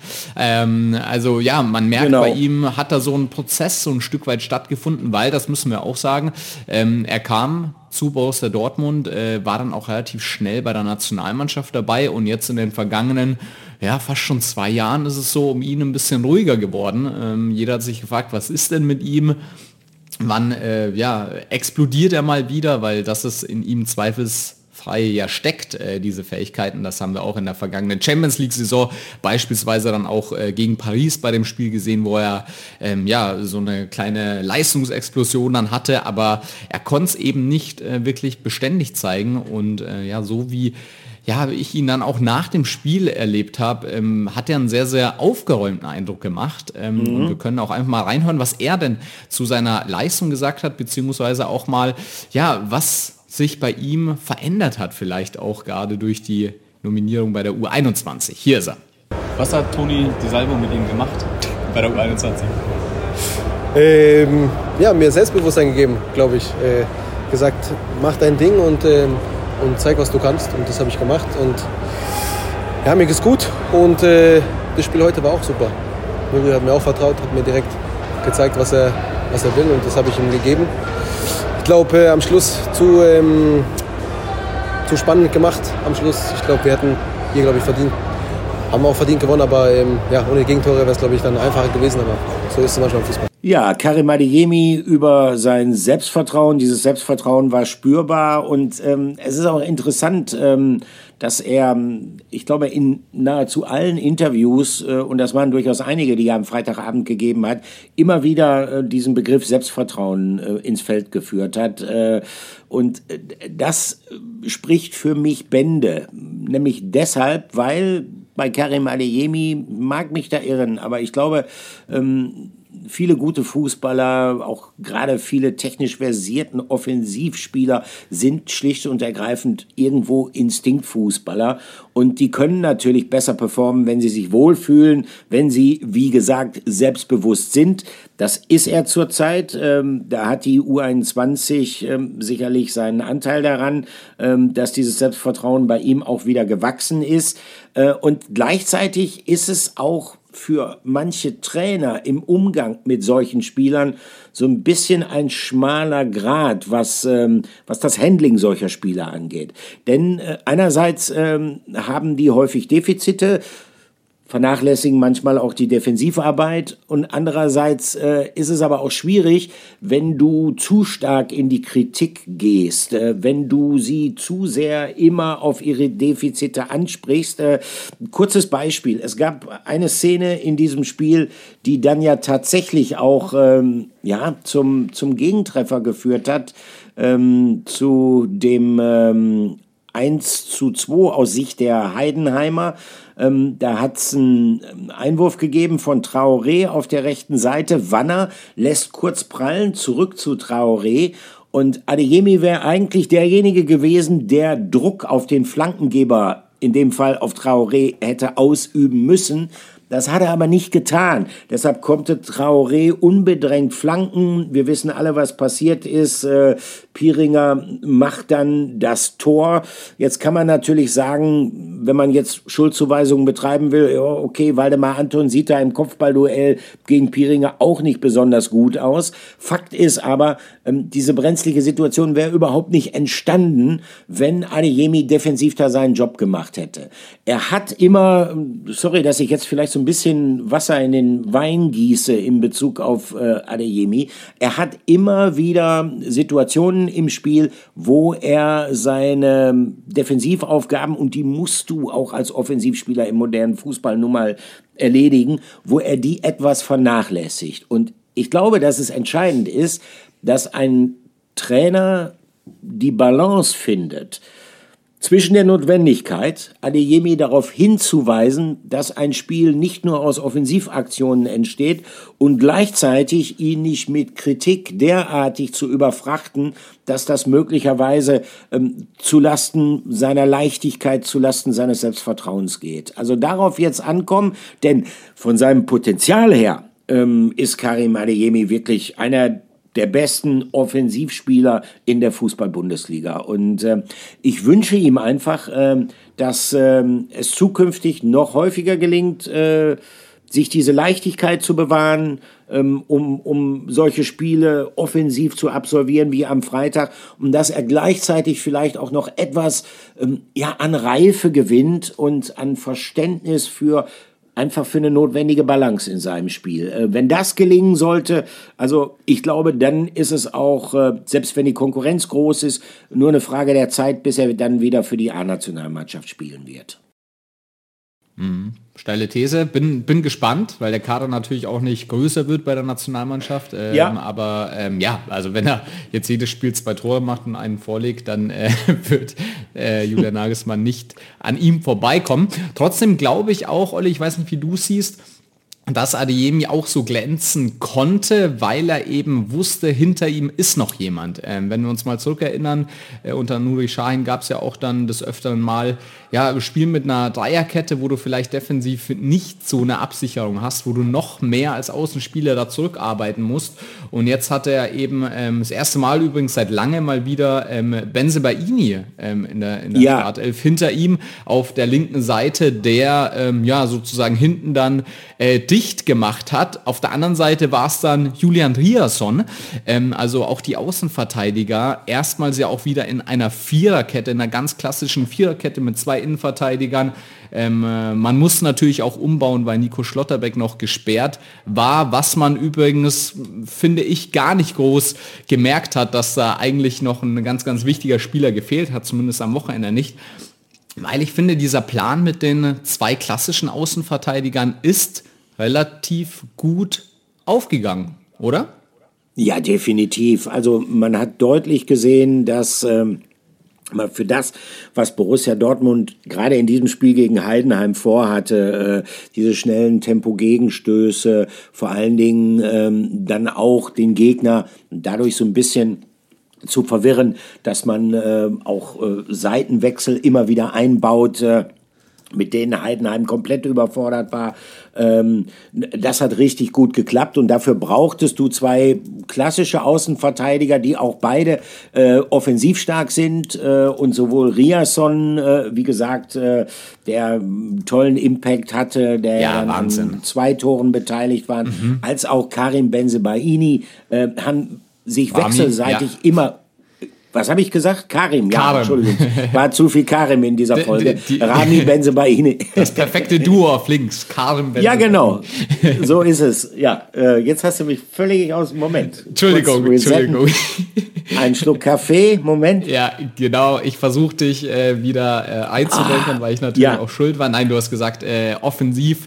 Speaker 1: Man merkt, bei ihm hat da so ein Prozess so ein Stück weit stattgefunden, weil, das müssen wir auch sagen, er kam zu Borussia Dortmund, war dann auch relativ schnell bei der Nationalmannschaft dabei und jetzt in den vergangenen fast schon 2 Jahren ist es so um ihn ein bisschen ruhiger geworden. Jeder hat sich gefragt, was ist denn mit ihm? Wann explodiert er mal wieder, weil das ist in ihm zweifelsfrei steckt, diese Fähigkeiten. Das haben wir auch in der vergangenen Champions-League-Saison beispielsweise dann auch gegen Paris bei dem Spiel gesehen, wo er so eine kleine Leistungsexplosion dann hatte, aber er konnte es eben nicht wirklich beständig zeigen und so wie ich ihn dann auch nach dem Spiel erlebt habe, hat er einen sehr, sehr aufgeräumten Eindruck gemacht. Und wir können auch einfach mal reinhören, was er denn zu seiner Leistung gesagt hat, beziehungsweise auch mal, was sich bei ihm verändert hat, vielleicht auch gerade durch die Nominierung bei der U21. Hier ist er.
Speaker 4: Was hat Toni Di Salvo mit ihm gemacht bei der U21?
Speaker 8: Mir Selbstbewusstsein gegeben, glaube ich. Gesagt, mach dein Ding und zeig, was du kannst. Und das habe ich gemacht. Und mir geht's gut. Und das Spiel heute war auch super. Möri hat mir auch vertraut, hat mir direkt gezeigt, was er will. Und das habe ich ihm gegeben. Ich glaube, am Schluss zu spannend gemacht. Am Schluss, ich glaube, wir hätten hier, haben auch verdient gewonnen. Aber ohne Gegentore wäre es, glaube ich, dann einfacher gewesen. Aber so ist es manchmal im Fußball.
Speaker 2: Ja, Karim Adeyemi über sein Selbstvertrauen. Dieses Selbstvertrauen war spürbar und es ist auch interessant, dass er, ich glaube, in nahezu allen Interviews, und das waren durchaus einige, die er am Freitagabend gegeben hat, immer wieder diesen Begriff Selbstvertrauen ins Feld geführt hat. Und das spricht für mich Bände, nämlich deshalb, weil bei Karim Adeyemi, mag mich da irren, aber ich glaube, viele gute Fußballer, auch gerade viele technisch versierten Offensivspieler sind schlicht und ergreifend irgendwo Instinktfußballer und die können natürlich besser performen, wenn sie sich wohlfühlen, wenn sie, wie gesagt, selbstbewusst sind. Das ist er zurzeit. Da hat die U21 sicherlich seinen Anteil daran, dass dieses Selbstvertrauen bei ihm auch wieder gewachsen ist. Und gleichzeitig ist es auch für manche Trainer im Umgang mit solchen Spielern so ein bisschen ein schmaler Grat, was das Handling solcher Spieler angeht. Denn einerseits haben die häufig Defizite, vernachlässigen manchmal auch die Defensivarbeit und andererseits ist es aber auch schwierig, wenn du zu stark in die Kritik gehst, wenn du sie zu sehr immer auf ihre Defizite ansprichst. Kurzes Beispiel, es gab eine Szene in diesem Spiel, die dann ja tatsächlich auch zum Gegentreffer geführt hat, zu dem 1:2 aus Sicht der Heidenheimer. Da hat es einen Einwurf gegeben von Traoré auf der rechten Seite. Wanner lässt kurz prallen, zurück zu Traoré. Und Adeyemi wäre eigentlich derjenige gewesen, der Druck auf den Flankengeber, in dem Fall auf Traoré, hätte ausüben müssen. Das hat er aber nicht getan. Deshalb konnte Traoré unbedrängt flanken. Wir wissen alle, was passiert ist. Piringer macht dann das Tor. Jetzt kann man natürlich sagen, wenn man jetzt Schuldzuweisungen betreiben will, ja, okay, Waldemar Anton sieht da im Kopfballduell gegen Piringer auch nicht besonders gut aus. Fakt ist aber, diese brenzlige Situation wäre überhaupt nicht entstanden, wenn Adeyemi defensiv da seinen Job gemacht hätte. Er hat immer, sorry, dass ich jetzt vielleicht so ein bisschen Wasser in den Wein gieße in Bezug auf Adeyemi, er hat immer wieder Situationen im Spiel, wo er seine Defensivaufgaben, und die musst du auch als Offensivspieler im modernen Fußball nun mal erledigen, wo er die etwas vernachlässigt. Und ich glaube, dass es entscheidend ist, dass ein Trainer die Balance findet zwischen der Notwendigkeit, Adeyemi darauf hinzuweisen, dass ein Spiel nicht nur aus Offensivaktionen entsteht, und gleichzeitig ihn nicht mit Kritik derartig zu überfrachten, dass das möglicherweise zulasten seiner Leichtigkeit, zulasten seines Selbstvertrauens geht. Also darauf jetzt ankommen, denn von seinem Potenzial her ist Karim Adeyemi wirklich einer der besten Offensivspieler in der Fußball-Bundesliga. Und ich wünsche ihm einfach, dass es zukünftig noch häufiger gelingt, sich diese Leichtigkeit zu bewahren, um solche Spiele offensiv zu absolvieren wie am Freitag, und dass er gleichzeitig vielleicht auch noch etwas an Reife gewinnt und an Verständnis für eine notwendige Balance in seinem Spiel. Wenn das gelingen sollte, also ich glaube, dann ist es auch, selbst wenn die Konkurrenz groß ist, nur eine Frage der Zeit, bis er dann wieder für die A-Nationalmannschaft spielen wird.
Speaker 1: Steile These. Bin gespannt, weil der Kader natürlich auch nicht größer wird bei der Nationalmannschaft. Aber also wenn er jetzt jedes Spiel 2 Tore macht und einen vorlegt, dann wird Julian Nagelsmann nicht an ihm vorbeikommen. Trotzdem glaube ich auch, Olli, ich weiß nicht, wie du siehst, dass Adeyemi auch so glänzen konnte, weil er eben wusste, hinter ihm ist noch jemand. Wenn wir uns mal zurückerinnern, unter Nuri Sahin gab es ja auch dann des Öfteren mal Spiel mit einer Dreierkette, wo du vielleicht defensiv nicht so eine Absicherung hast, wo du noch mehr als Außenspieler da zurückarbeiten musst. Und jetzt hat er eben das erste Mal übrigens seit langem mal wieder Bensebaini in der Startelf hinter ihm auf der linken Seite, der sozusagen hinten dann dicht gemacht hat. Auf der anderen Seite war es dann Julian Riasson, also auch die Außenverteidiger, erstmals ja auch wieder in einer Viererkette, in einer ganz klassischen Viererkette mit 2 Innenverteidigern. Man muss natürlich auch umbauen, weil Nico Schlotterbeck noch gesperrt war, was man übrigens, finde ich, gar nicht groß gemerkt hat, dass da eigentlich noch ein ganz, ganz wichtiger Spieler gefehlt hat, zumindest am Wochenende nicht. Weil ich finde, dieser Plan mit den 2 klassischen Außenverteidigern ist relativ gut aufgegangen, oder?
Speaker 2: Ja, definitiv. Also man hat deutlich gesehen, dass für das, was Borussia Dortmund gerade in diesem Spiel gegen Heidenheim vorhatte, diese schnellen Tempo-Gegenstöße, vor allen Dingen dann auch den Gegner dadurch so ein bisschen zu verwirren, dass man auch Seitenwechsel immer wieder einbaut, mit denen Heidenheim komplett überfordert war. Das hat richtig gut geklappt, und dafür brauchtest du 2 klassische Außenverteidiger, die auch beide offensiv stark sind, und sowohl Riasson, wie gesagt, der tollen Impact hatte, der an 2 Toren beteiligt war, als auch Karim Bensebaini, haben sich wechselseitig immer... Was habe ich gesagt? Karim. Entschuldigung. War zu viel Karim in dieser Folge. Rami Bensebaini.
Speaker 1: Das perfekte Duo auf links. Karim Bensebaini.
Speaker 2: Ja, genau. So ist es. Ja, jetzt hast du mich völlig aus dem Moment.
Speaker 1: Entschuldigung.
Speaker 2: Ein Schluck Kaffee. Moment.
Speaker 1: Ja, genau. Ich versuche dich wieder einzudenken, weil ich natürlich auch schuld war. Nein, du hast gesagt, offensiv,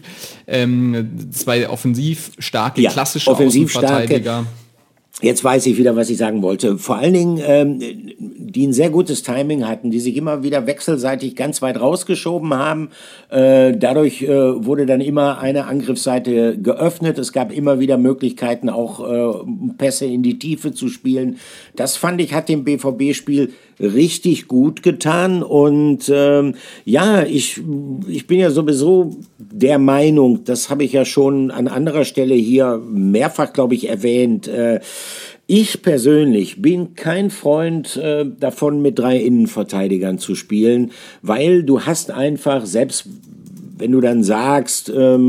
Speaker 1: 2 offensiv starke, klassische Außenverteidiger.
Speaker 2: Jetzt weiß ich wieder, was ich sagen wollte. Vor allen Dingen, die ein sehr gutes Timing hatten, die sich immer wieder wechselseitig ganz weit rausgeschoben haben. Dadurch wurde dann immer eine Angriffsseite geöffnet. Es gab immer wieder Möglichkeiten, auch Pässe in die Tiefe zu spielen. Das, fand ich, hat dem BVB-Spiel richtig gut getan. Und ich bin ja sowieso der Meinung, das habe ich ja schon an anderer Stelle hier mehrfach, glaube ich, erwähnt, ich persönlich bin kein Freund davon, mit 3 Innenverteidigern zu spielen, weil du hast einfach, selbst wenn du dann sagst,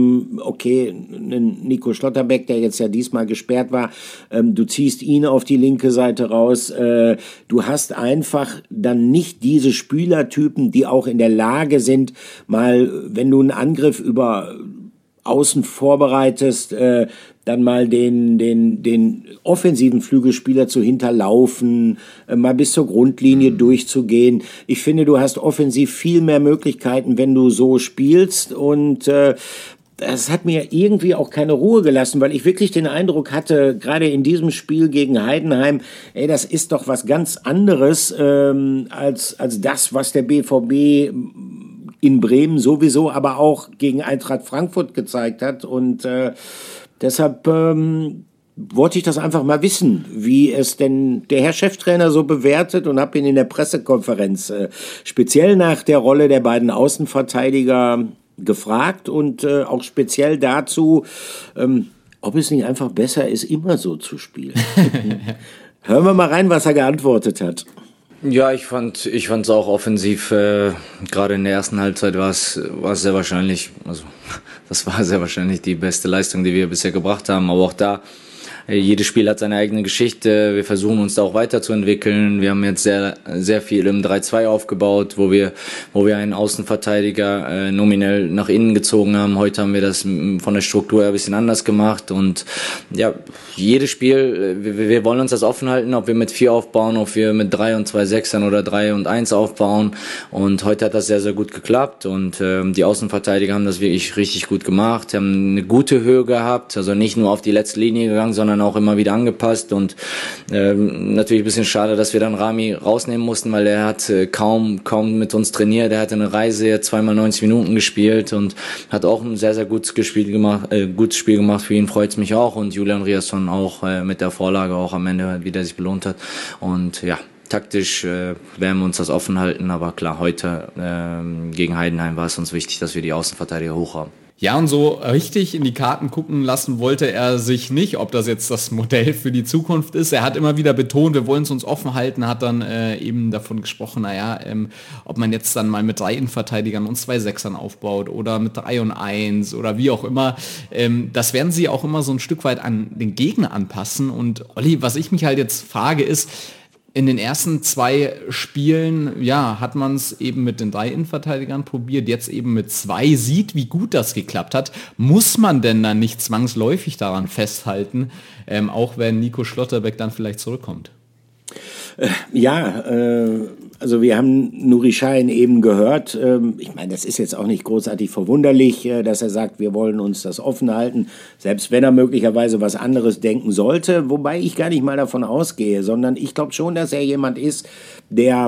Speaker 2: okay, Nico Schlotterbeck, der jetzt ja diesmal gesperrt war, du ziehst ihn auf die linke Seite raus, du hast einfach dann nicht diese Spielertypen, die auch in der Lage sind, mal, wenn du einen Angriff über außen vorbereitest, dann mal den offensiven Flügelspieler zu hinterlaufen, mal bis zur Grundlinie durchzugehen. Ich finde, du hast offensiv viel mehr Möglichkeiten, wenn du so spielst, und das hat mir irgendwie auch keine Ruhe gelassen, weil ich wirklich den Eindruck hatte, gerade in diesem Spiel gegen Heidenheim, das ist doch was ganz anderes als das, was der BVB in Bremen sowieso, aber auch gegen Eintracht Frankfurt gezeigt hat. Und deshalb wollte ich das einfach mal wissen, wie es denn der Herr Cheftrainer so bewertet, und habe ihn in der Pressekonferenz speziell nach der Rolle der beiden Außenverteidiger gefragt und auch speziell dazu, ob es nicht einfach besser ist, immer so zu spielen. Hören wir mal rein, was er geantwortet hat.
Speaker 6: Ja, ich fand's auch offensiv, gerade in der ersten Halbzeit war es sehr wahrscheinlich, also das war sehr wahrscheinlich die beste Leistung, die wir bisher gebracht haben, aber auch da, jedes Spiel hat seine eigene Geschichte, wir versuchen uns da auch weiterzuentwickeln, wir haben jetzt sehr viel im 3-2 aufgebaut, wo wir einen Außenverteidiger nominell nach innen gezogen haben. Heute haben wir das von der Struktur her ein bisschen anders gemacht, und ja, jedes Spiel, wir wollen uns das offen halten, ob wir mit 4 aufbauen, ob wir mit 3 und 2 Sechsern oder 3 und 1 aufbauen, und heute hat das sehr, sehr gut geklappt, und die Außenverteidiger haben das wirklich richtig gut gemacht, haben eine gute Höhe gehabt, also nicht nur auf die letzte Linie gegangen, sondern auch immer wieder angepasst, und natürlich ein bisschen schade, dass wir dann Rami rausnehmen mussten, weil er hat kaum mit uns trainiert, er hatte eine Reise, 2x 90 Minuten gespielt und hat auch ein sehr, sehr gutes Spiel gemacht, für ihn freut's mich auch, und Julian Riasson auch mit der Vorlage auch am Ende, wie der sich belohnt hat, und ja, taktisch werden wir uns das offen halten, aber klar, heute gegen Heidenheim war es uns wichtig, dass wir die Außenverteidiger hoch haben.
Speaker 1: Ja, und so richtig in die Karten gucken lassen wollte er sich nicht, ob das jetzt das Modell für die Zukunft ist. Er hat immer wieder betont, wir wollen es uns offen halten, hat dann eben davon gesprochen, ob man jetzt dann mal mit 3 Innenverteidigern und 2 Sechsern aufbaut oder mit 3 und 1 oder wie auch immer. Das werden sie auch immer so ein Stück weit an den Gegner anpassen. Und Olli, was ich mich halt jetzt frage ist, in den ersten 2 Spielen, ja, hat man es eben mit den 3 Innenverteidigern probiert, jetzt eben mit 2, sieht, wie gut das geklappt hat. Muss man denn dann nicht zwangsläufig daran festhalten, auch wenn Nico Schlotterbeck dann vielleicht zurückkommt?
Speaker 2: Also wir haben Nuri Sahin eben gehört. Ich meine, das ist jetzt auch nicht großartig verwunderlich, dass er sagt, wir wollen uns das offen halten, selbst wenn er möglicherweise was anderes denken sollte. Wobei ich gar nicht mal davon ausgehe, sondern ich glaube schon, dass er jemand ist, der,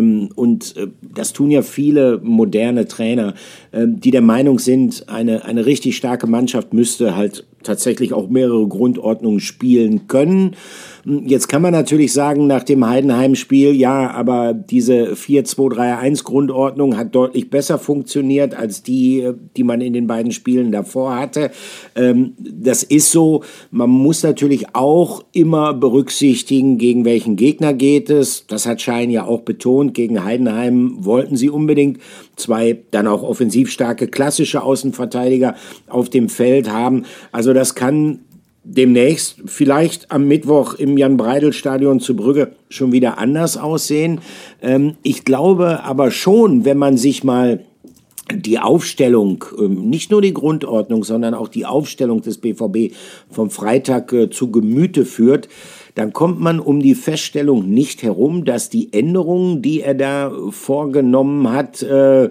Speaker 2: das tun ja viele moderne Trainer, die der Meinung sind, eine richtig starke Mannschaft müsste halt tatsächlich auch mehrere Grundordnungen spielen können. Jetzt kann man natürlich sagen, nach dem Heidenheim-Spiel, ja, aber diese 4-2-3-1 Grundordnung hat deutlich besser funktioniert als die man in den beiden Spielen davor hatte. Das ist so. Man muss natürlich auch immer berücksichtigen, gegen welchen Gegner geht es. Das hat Sahin ja auch betont. Gegen Heidenheim wollten sie unbedingt 2 dann auch offensiv starke klassische Außenverteidiger auf dem Feld haben. Also das kann demnächst vielleicht am Mittwoch im Jan-Breidel-Stadion zu Brügge schon wieder anders aussehen. Ich glaube aber schon, wenn man sich mal die Aufstellung, nicht nur die Grundordnung, sondern auch die Aufstellung des BVB vom Freitag zu Gemüte führt, dann kommt man um die Feststellung nicht herum, dass die Änderungen, die er da vorgenommen hat,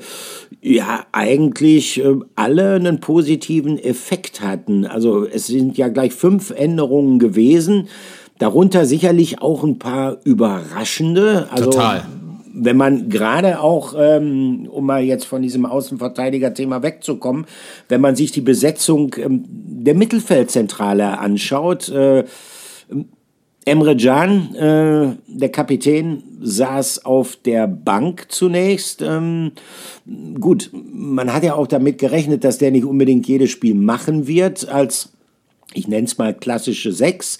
Speaker 2: eigentlich alle einen positiven Effekt hatten. Also es sind ja gleich 5 Änderungen gewesen, darunter sicherlich auch ein paar überraschende. Also, total. Wenn man gerade auch, um mal jetzt von diesem Außenverteidiger-Thema wegzukommen, wenn man sich die Besetzung der Mittelfeldzentrale anschaut, Emre Can, der Kapitän, saß auf der Bank zunächst. Gut, man hat ja auch damit gerechnet, dass der nicht unbedingt jedes Spiel machen wird, als, ich nenne es mal, klassische 6.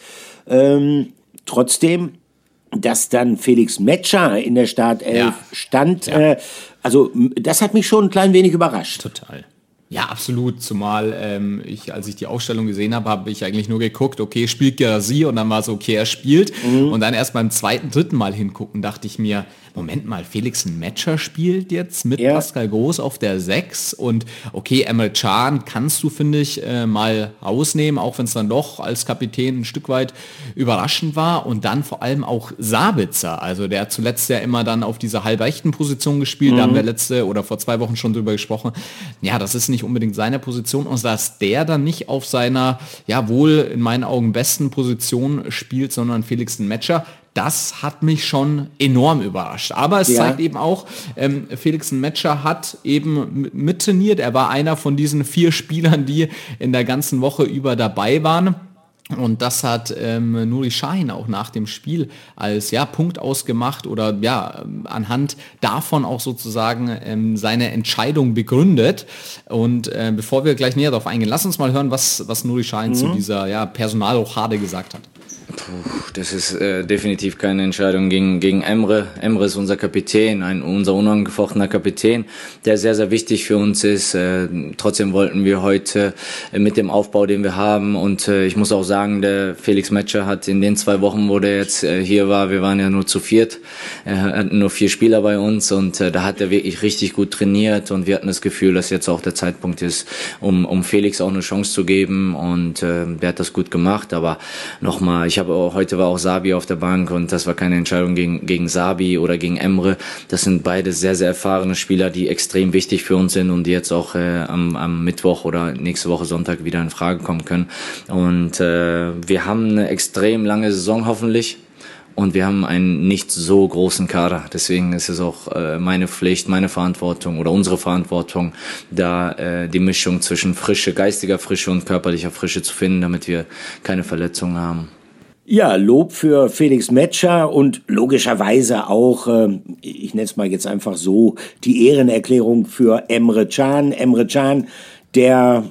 Speaker 2: Trotzdem, dass dann Felix Metscher in der Startelf stand, also das hat mich schon ein klein wenig überrascht.
Speaker 1: Total. Ja, absolut. Zumal als ich die Aufstellung gesehen habe, habe ich eigentlich nur geguckt, okay, spielt Guirassy? Und dann war es okay, er spielt. Und dann erst beim zweiten, dritten Mal hingucken, dachte ich mir, Moment mal, Felix Metscher spielt jetzt mit Pascal Groß auf der 6 und okay, Emre Can kannst du, finde ich, mal rausnehmen, auch wenn es dann doch als Kapitän ein Stück weit überraschend war und dann vor allem auch Sabitzer, also der hat zuletzt ja immer dann auf dieser halbrechten Position gespielt, da haben wir vor 2 Wochen schon drüber gesprochen, ja, das ist nicht unbedingt seine Position und dass der dann nicht auf seiner, ja, wohl in meinen Augen besten Position spielt, sondern Felix Metscher, das hat mich schon enorm überrascht. Aber es zeigt eben auch, Felix Metscher hat eben mittrainiert. Er war einer von diesen 4 Spielern, die in der ganzen Woche über dabei waren. Und das hat Nuri Sahin auch nach dem Spiel als Punkt ausgemacht oder anhand davon auch sozusagen seine Entscheidung begründet. Und bevor wir gleich näher darauf eingehen, lass uns mal hören, was Nuri Sahin zu dieser Personalrochade gesagt hat.
Speaker 6: Das ist definitiv keine Entscheidung gegen Emre. Emre ist unser Kapitän, unser unangefochtener Kapitän, der sehr, sehr wichtig für uns ist. Trotzdem wollten wir heute mit dem Aufbau, den wir haben, und ich muss auch sagen, der Felix Metscher hat in den 2 Wochen, wo der jetzt hier war, wir waren ja nur zu 4, er hatten nur 4 Spieler bei uns und da hat er wirklich richtig gut trainiert und wir hatten das Gefühl, dass jetzt auch der Zeitpunkt ist, um Felix auch eine Chance zu geben und der hat das gut gemacht, aber nochmal, heute war auch Sabi auf der Bank und das war keine Entscheidung gegen Sabi oder gegen Emre. Das sind beide sehr, sehr erfahrene Spieler, die extrem wichtig für uns sind und die jetzt auch am Mittwoch oder nächste Woche Sonntag wieder in Frage kommen können. Und wir haben eine extrem lange Saison hoffentlich. Und wir haben einen nicht so großen Kader. Deswegen ist es auch meine Pflicht, meine Verantwortung oder unsere Verantwortung, da die Mischung zwischen geistiger Frische und körperlicher Frische zu finden, damit wir keine Verletzungen haben.
Speaker 2: Ja, Lob für Felix Metscher und logischerweise auch, ich nenne es mal jetzt einfach so, die Ehrenerklärung für Emre Can. Emre Can, der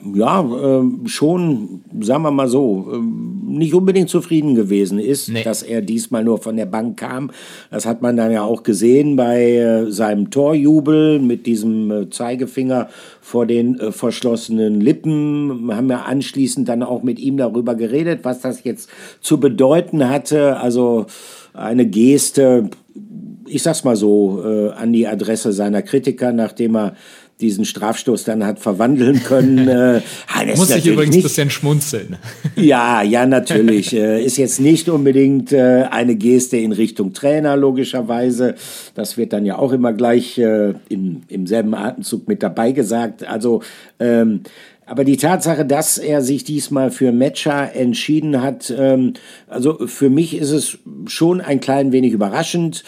Speaker 2: schon, sagen wir mal so, nicht unbedingt zufrieden gewesen ist, dass er diesmal nur von der Bank kam. Das hat man dann ja auch gesehen bei seinem Torjubel mit diesem Zeigefinger vor den verschlossenen Lippen. Wir haben ja anschließend dann auch mit ihm darüber geredet, was das jetzt zu bedeuten hatte. Also eine Geste, ich sag's mal so, an die Adresse seiner Kritiker, nachdem er diesen Strafstoß dann hat verwandeln können.
Speaker 1: Muss ich übrigens ein bisschen schmunzeln.
Speaker 2: Ja, natürlich. Ist jetzt nicht unbedingt eine Geste in Richtung Trainer, logischerweise. Das wird dann ja auch immer gleich im selben Atemzug mit dabei gesagt. Also, aber die Tatsache, dass er sich diesmal für Metscher entschieden hat, also für mich ist es schon ein klein wenig überraschend.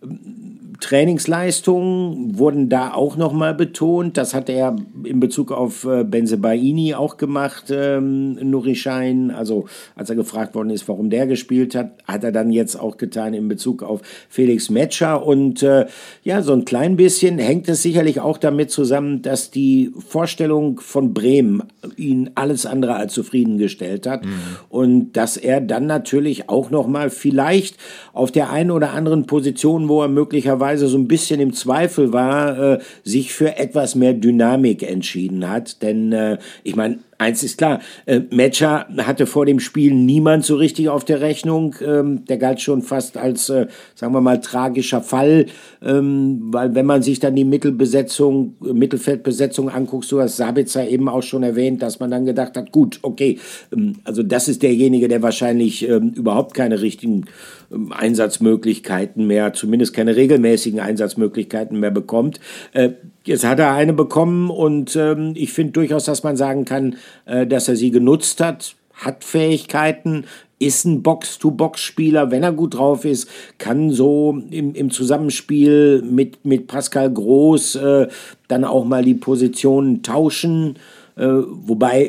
Speaker 2: Trainingsleistungen wurden da auch nochmal betont. Das hat er in Bezug auf Bensebaini auch gemacht, Nuri Sahin. Also als er gefragt worden ist, warum der gespielt hat, hat er dann jetzt auch getan in Bezug auf Felix Metscher. Und so ein klein bisschen hängt es sicherlich auch damit zusammen, dass die Vorstellung von Bremen ihn alles andere als zufriedengestellt hat. Und dass er dann natürlich auch nochmal vielleicht auf der einen oder anderen Position, wo er möglicherweise so ein bisschen im Zweifel war, sich für etwas mehr Dynamik entschieden hat. Denn ich meine, eins ist klar, Metscher hatte vor dem Spiel niemand so richtig auf der Rechnung. Der galt schon fast als, sagen wir mal, tragischer Fall, weil wenn man sich dann die Mittelfeldbesetzung anguckt, so hast Sabitzer eben auch schon erwähnt, dass man dann gedacht hat, gut, okay, also das ist derjenige, der wahrscheinlich überhaupt keine richtigen Einsatzmöglichkeiten mehr, zumindest keine regelmäßigen Einsatzmöglichkeiten mehr bekommt. Jetzt hat er eine bekommen und ich finde durchaus, dass man sagen kann, dass er sie genutzt hat Fähigkeiten, ist ein Box-to-Box-Spieler, wenn er gut drauf ist, kann so im Zusammenspiel mit Pascal Groß dann auch mal die Positionen tauschen, wobei,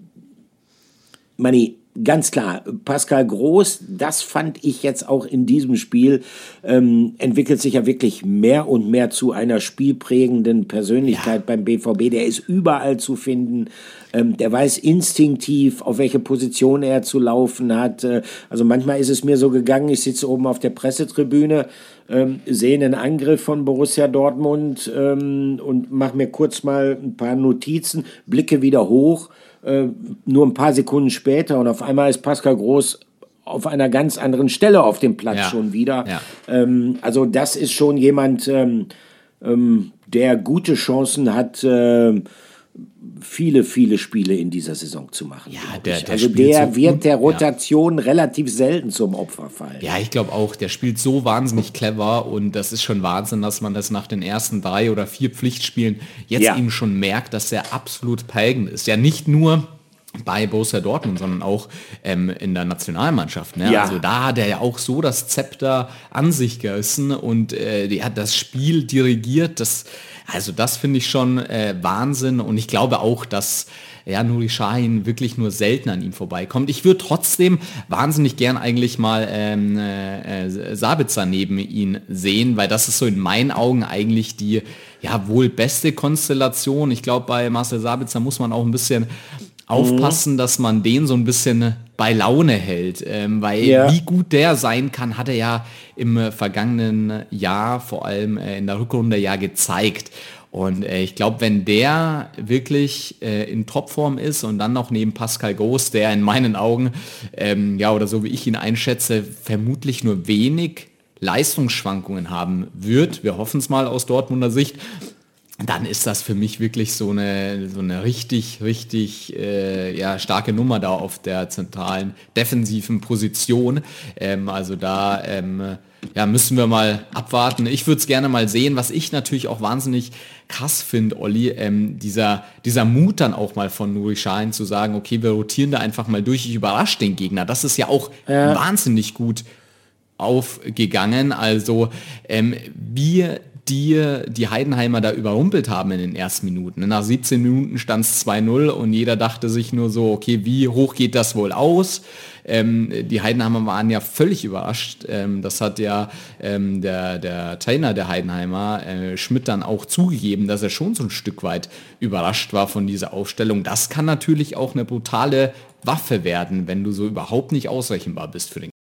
Speaker 2: ganz klar, Pascal Groß, das fand ich jetzt auch in diesem Spiel, entwickelt sich ja wirklich mehr und mehr zu einer spielprägenden Persönlichkeit beim BVB. Der ist überall zu finden. Der weiß instinktiv, auf welche Position er zu laufen hat. Also manchmal ist es mir so gegangen, ich sitze oben auf der Pressetribüne, sehe einen Angriff von Borussia Dortmund und mache mir kurz mal ein paar Notizen, blicke wieder hoch, nur ein paar Sekunden später und auf einmal ist Pascal Groß auf einer ganz anderen Stelle auf dem Platz schon wieder. Ja. Also das ist schon jemand, der gute Chancen hat, viele Spiele in dieser Saison zu machen. Ja, der wird der Rotation relativ selten zum Opfer fallen.
Speaker 1: Ja, ich glaube auch, der spielt so wahnsinnig clever und das ist schon Wahnsinn, dass man das nach den ersten 3 oder 4 Pflichtspielen jetzt ihm schon merkt, dass er absolut prägend ist. Ja, nicht nur bei Borussia Dortmund, sondern auch in der Nationalmannschaft. Ne? Ja. Also da hat er ja auch so das Zepter an sich gerissen und der hat das Spiel dirigiert. Das finde ich schon Wahnsinn und ich glaube auch, dass Nuri Sahin wirklich nur selten an ihm vorbeikommt. Ich würde trotzdem wahnsinnig gern eigentlich mal Sabitzer neben ihn sehen, weil das ist so in meinen Augen eigentlich die wohl beste Konstellation. Ich glaube, bei Marcel Sabitzer muss man auch ein bisschen aufpassen, dass man den so ein bisschen bei Laune hält, weil wie gut der sein kann, hat er ja im vergangenen Jahr, vor allem in der Rückrunde gezeigt. Und ich glaube, wenn der wirklich in Topform ist und dann noch neben Pascal Groß, der in meinen Augen, oder so wie ich ihn einschätze, vermutlich nur wenig Leistungsschwankungen haben wird, wir hoffen es mal aus Dortmunder Sicht, dann ist das für mich wirklich so eine richtig starke Nummer da auf der zentralen defensiven Position. Also da müssen wir mal abwarten. Ich würde es gerne mal sehen, was ich natürlich auch wahnsinnig krass finde, Olli, dieser Mut dann auch mal von Nuri Sahin zu sagen, okay, wir rotieren da einfach mal durch, ich überrasche den Gegner. Das ist ja auch wahnsinnig gut aufgegangen. Also wie die Heidenheimer da überrumpelt haben in den ersten Minuten. Nach 17 Minuten stand es 2-0 und jeder dachte sich nur so, okay, wie hoch geht das wohl aus? Die Heidenheimer waren ja völlig überrascht. Das hat der Trainer der Heidenheimer, Schmidt, dann auch zugegeben, dass er schon so ein Stück weit überrascht war von dieser Aufstellung. Das kann natürlich auch eine brutale Waffe werden, wenn du so überhaupt nicht ausrechenbar bist für den.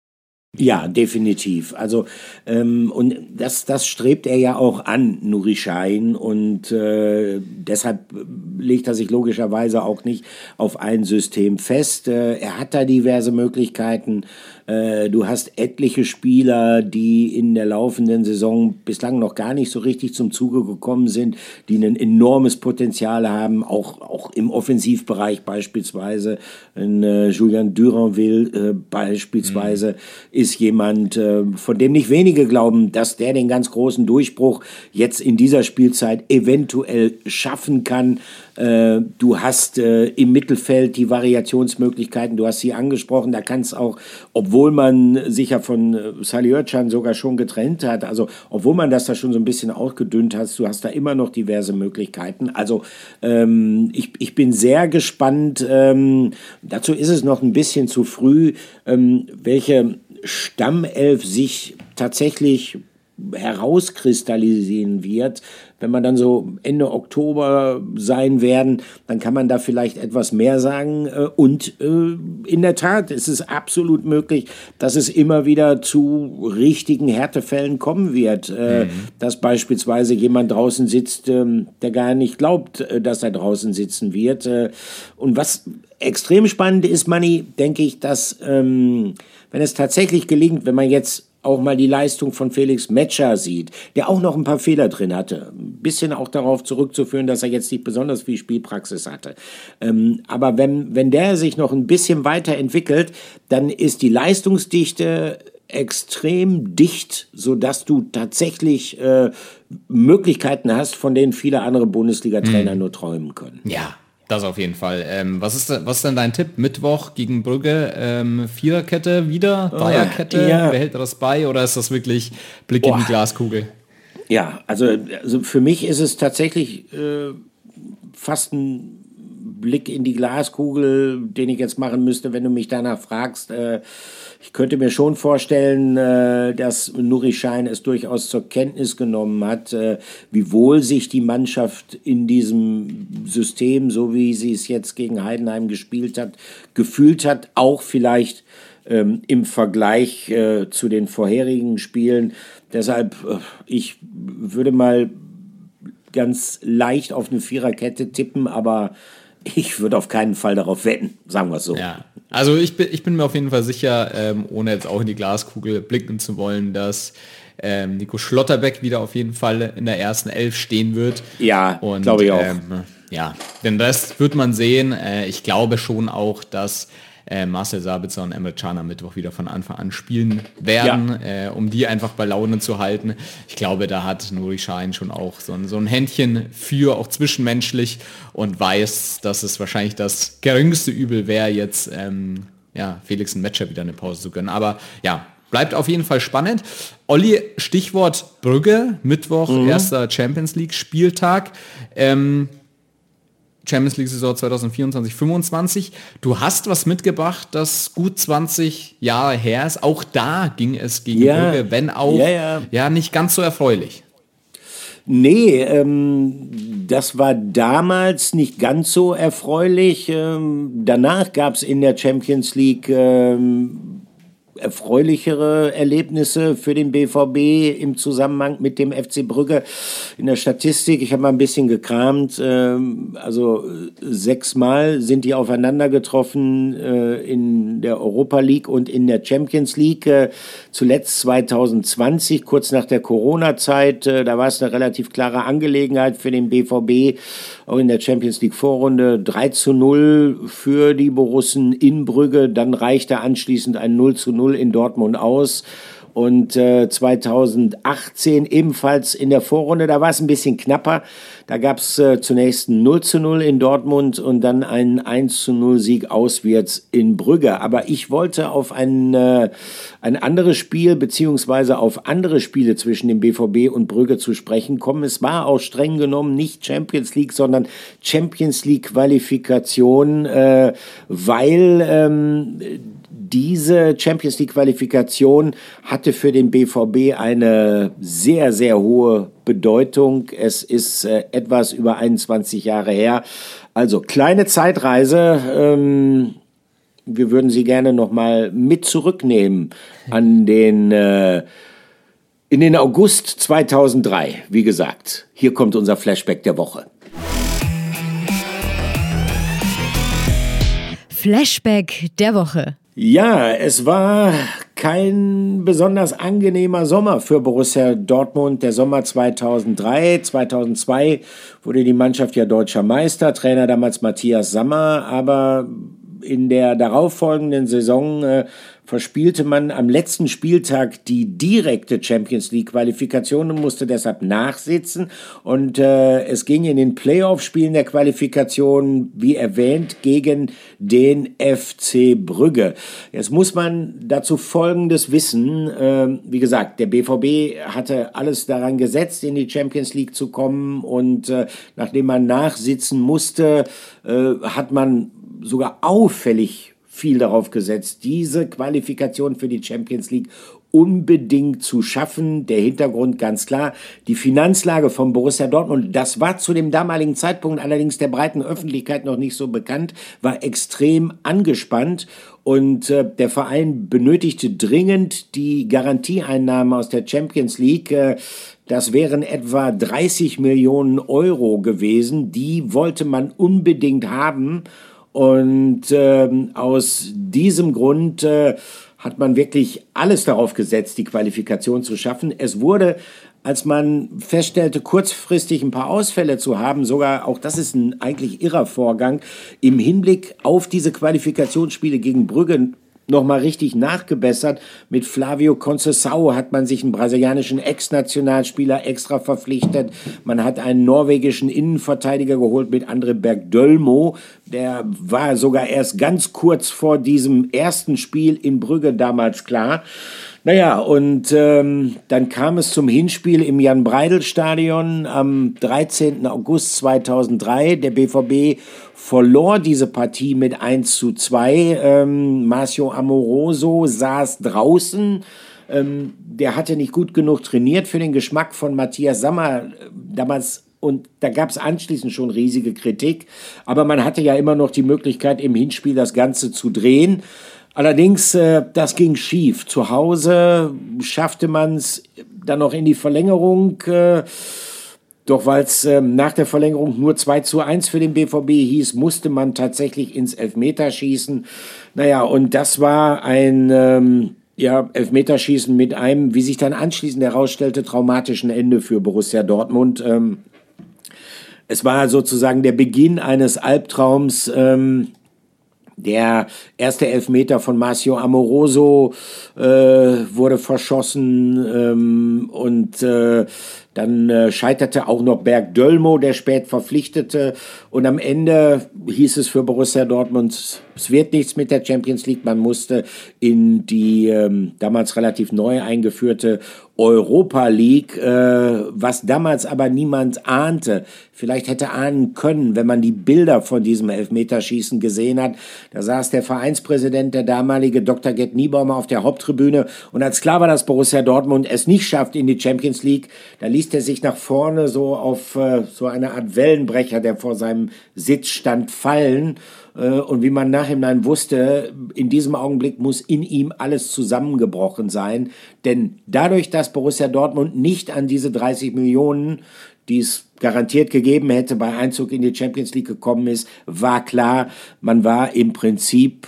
Speaker 2: Ja, definitiv. Also und das strebt er ja auch an, Nuri Sahin, und deshalb legt er sich logischerweise auch nicht auf ein System fest. Er hat da diverse Möglichkeiten. Du hast etliche Spieler, die in der laufenden Saison bislang noch gar nicht so richtig zum Zuge gekommen sind, die ein enormes Potenzial haben, auch im Offensivbereich beispielsweise. Julian Duranville beispielsweise ist jemand, von dem nicht wenige glauben, dass der den ganz großen Durchbruch jetzt in dieser Spielzeit eventuell schaffen kann. Du hast im Mittelfeld die Variationsmöglichkeiten, du hast sie angesprochen, da kann es auch, obwohl man sich ja von Salih Özcan sogar schon getrennt hat, also obwohl man das da schon so ein bisschen ausgedünnt hat, du hast da immer noch diverse Möglichkeiten. Also ich bin sehr gespannt, dazu ist es noch ein bisschen zu früh, welche Stammelf sich tatsächlich herauskristallisieren wird. Wenn wir dann so Ende Oktober sein werden, dann kann man da vielleicht etwas mehr sagen. Und in der Tat ist es absolut möglich, dass es immer wieder zu richtigen Härtefällen kommen wird. Dass beispielsweise jemand draußen sitzt, der gar nicht glaubt, dass er draußen sitzen wird. Und was extrem spannend ist, Manni, denke ich, dass wenn es tatsächlich gelingt, wenn man jetzt auch mal die Leistung von Felix Metscher sieht, der auch noch ein paar Fehler drin hatte. Ein bisschen auch darauf zurückzuführen, dass er jetzt nicht besonders viel Spielpraxis hatte. Aber wenn der sich noch ein bisschen weiterentwickelt, dann ist die Leistungsdichte extrem dicht, sodass du tatsächlich Möglichkeiten hast, von denen viele andere Bundesliga-Trainer nur träumen können.
Speaker 1: Ja. Das auf jeden Fall. Was ist denn dein Tipp? Mittwoch gegen Brügge, Viererkette wieder, Dreierkette, wer hält das bei oder ist das wirklich Blick in die Glaskugel?
Speaker 2: Ja, also für mich ist es tatsächlich fast ein Blick in die Glaskugel, den ich jetzt machen müsste, wenn du mich danach fragst. Ich könnte mir schon vorstellen, dass Nuri Sahin es durchaus zur Kenntnis genommen hat, wie wohl sich die Mannschaft in diesem System, so wie sie es jetzt gegen Heidenheim gespielt hat, gefühlt hat, auch vielleicht im Vergleich zu den vorherigen Spielen. Deshalb, ich würde mal ganz leicht auf eine Viererkette tippen, aber ich würde auf keinen Fall darauf wetten, sagen wir es so.
Speaker 1: Ja, also ich bin mir auf jeden Fall sicher, ohne jetzt auch in die Glaskugel blicken zu wollen, dass Nico Schlotterbeck wieder auf jeden Fall in der ersten Elf stehen wird.
Speaker 2: Ja, glaube ich auch.
Speaker 1: Ja, den Rest wird man sehen. Ich glaube schon auch, dass Marcel Sabitzer und Emre Can am Mittwoch wieder von Anfang an spielen werden, um die einfach bei Laune zu halten. Ich glaube, da hat Nuri Sahin schon auch so ein Händchen für, auch zwischenmenschlich, und weiß, dass es wahrscheinlich das geringste Übel wäre, jetzt Felix ein Matcher wieder eine Pause zu gönnen. Aber ja, bleibt auf jeden Fall spannend. Olli, Stichwort Brügge, Mittwoch, erster Champions League Spieltag. Champions League-Saison 2024-25. Du hast was mitgebracht, das gut 20 Jahre her ist. Auch da ging es gegen Brügge, wenn auch nicht ganz so erfreulich.
Speaker 2: Nee, das war damals nicht ganz so erfreulich. Danach gab es in der Champions League erfreulichere Erlebnisse für den BVB im Zusammenhang mit dem FC Brügge. In der Statistik, ich habe mal ein bisschen gekramt, also 6-mal sind die aufeinander getroffen in der Europa League und in der Champions League. Zuletzt 2020, kurz nach der Corona-Zeit, da war es eine relativ klare Angelegenheit für den BVB, auch in der Champions League Vorrunde 3-0 für die Borussen in Brügge, dann reichte anschließend ein 0-0 in Dortmund aus. Und 2018 ebenfalls in der Vorrunde, da war es ein bisschen knapper. Da gab es zunächst ein 0-0 in Dortmund und dann einen 1-0-Sieg auswärts in Brügge. Aber ich wollte auf ein anderes Spiel beziehungsweise auf andere Spiele zwischen dem BVB und Brügge zu sprechen kommen. Es war auch streng genommen nicht Champions League, sondern Champions League Qualifikation, weil diese Champions League Qualifikation hatte für den BVB eine sehr, sehr hohe Bedeutung. Es ist etwas über 21 Jahre her. Also kleine Zeitreise. Wir würden Sie gerne noch mal mit zurücknehmen in den August 2003. Wie gesagt, hier kommt unser Flashback der Woche.
Speaker 7: Flashback der Woche.
Speaker 2: Ja, es war kein besonders angenehmer Sommer für Borussia Dortmund. Der Sommer 2003, 2002 wurde die Mannschaft ja deutscher Meister, Trainer damals Matthias Sammer, aber in der darauffolgenden Saison verspielte man am letzten Spieltag die direkte Champions League Qualifikation und musste deshalb nachsitzen. Und es ging in den Playoff-Spielen der Qualifikation, wie erwähnt, gegen den FC Brügge. Jetzt muss man dazu Folgendes wissen. Wie gesagt, der BVB hatte alles daran gesetzt, in die Champions League zu kommen. Und nachdem man nachsitzen musste, hat man sogar auffällig viel darauf gesetzt, diese Qualifikation für die Champions League unbedingt zu schaffen. Der Hintergrund ganz klar, die Finanzlage von Borussia Dortmund, das war zu dem damaligen Zeitpunkt allerdings der breiten Öffentlichkeit noch nicht so bekannt, war extrem angespannt und der Verein benötigte dringend die Garantieeinnahmen aus der Champions League. Das wären etwa 30 Millionen Euro gewesen, die wollte man unbedingt haben. Und aus diesem Grund hat man wirklich alles darauf gesetzt, die Qualifikation zu schaffen. Es wurde, als man feststellte, kurzfristig ein paar Ausfälle zu haben, sogar, auch das ist ein eigentlich irrer Vorgang, im Hinblick auf diese Qualifikationsspiele gegen Brügge nochmal richtig nachgebessert. Mit Flavio Conceição hat man sich einen brasilianischen Ex-Nationalspieler extra verpflichtet. Man hat einen norwegischen Innenverteidiger geholt mit André Berg-Dölmo. Der war sogar erst ganz kurz vor diesem ersten Spiel in Brügge damals klar. Naja, und dann kam es zum Hinspiel im Jan-Breidel-Stadion am 13. August 2003. Der BVB verlor diese Partie mit 1:2. Marcio Amoroso saß draußen. Der hatte nicht gut genug trainiert für den Geschmack von Matthias Sammer damals. Und da gab es anschließend schon riesige Kritik. Aber man hatte ja immer noch die Möglichkeit, im Hinspiel das Ganze zu drehen. Allerdings, das ging schief. Zu Hause schaffte man es dann noch in die Verlängerung. Doch weil es nach der Verlängerung nur 2:1 für den BVB hieß, musste man tatsächlich ins Elfmeterschießen. Naja, und das war ein Elfmeterschießen mit einem, wie sich dann anschließend herausstellte, traumatischen Ende für Borussia Dortmund. Es war sozusagen der Beginn eines Albtraums. Der erste Elfmeter von Marcio Amoroso wurde verschossen und dann scheiterte auch noch Berg Dölmo, der spät verpflichtete. Und am Ende hieß es für Borussia Dortmund, es wird nichts mit der Champions League. Man musste in die damals relativ neu eingeführte Europa League, was damals aber niemand ahnte. Vielleicht hätte ahnen können, wenn man die Bilder von diesem Elfmeterschießen gesehen hat. Da saß der Vereinspräsident, der damalige Dr. Gerd Niebaumer, auf der Haupttribüne. Und als klar war, dass Borussia Dortmund es nicht schafft in die Champions League, da ließ er sich nach vorne so auf so eine Art Wellenbrecher, der vor seinem Sitz stand, fallen. Und wie man nachher wusste, in diesem Augenblick muss in ihm alles zusammengebrochen sein. Denn dadurch, dass Borussia Dortmund nicht an diese 30 Millionen, die es garantiert gegeben hätte, bei Einzug in die Champions League gekommen ist, war klar, man war im Prinzip,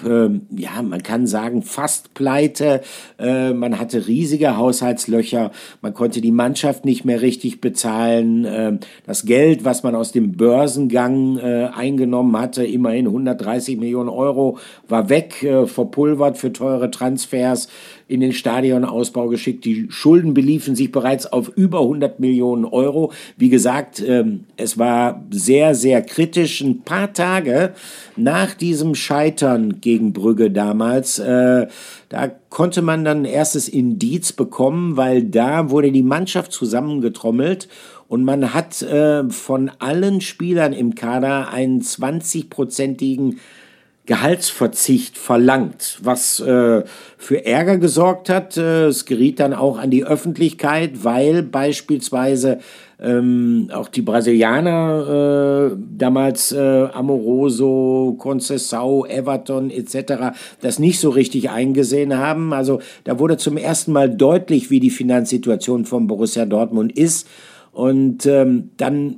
Speaker 2: man kann sagen, fast pleite. Man hatte riesige Haushaltslöcher, man konnte die Mannschaft nicht mehr richtig bezahlen. Das Geld, was man aus dem Börsengang eingenommen hatte, immerhin 130 Millionen Euro, war weg, verpulvert für teure Transfers, in den Stadionausbau geschickt. Die Schulden beliefen sich bereits auf über 100 Millionen Euro. Wie gesagt, es war sehr, sehr kritisch. Ein paar Tage nach diesem Scheitern gegen Brügge damals, da konnte man dann ein erstes Indiz bekommen, weil da wurde die Mannschaft zusammengetrommelt und man hat von allen Spielern im Kader einen 20-prozentigen Gehaltsverzicht verlangt, was für Ärger gesorgt hat. Es geriet dann auch an die Öffentlichkeit, weil beispielsweise auch die Brasilianer damals Amoroso, Conceição, Everton etc. das nicht so richtig eingesehen haben. Also da wurde zum ersten Mal deutlich, wie die Finanzsituation von Borussia Dortmund ist. Und dann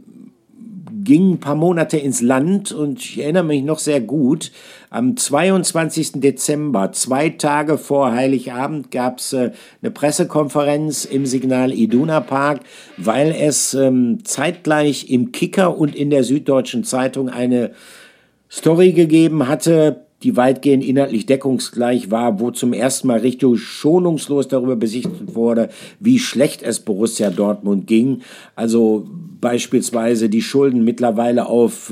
Speaker 2: ging ein paar Monate ins Land und ich erinnere mich noch sehr gut, am 22. Dezember, 2 Tage vor Heiligabend, gab es eine Pressekonferenz im Signal Iduna Park, weil es zeitgleich im Kicker und in der Süddeutschen Zeitung eine Story gegeben hatte, die weitgehend inhaltlich deckungsgleich war, wo zum ersten Mal richtig schonungslos darüber berichtet wurde, wie schlecht es Borussia Dortmund ging. Also beispielsweise die Schulden mittlerweile auf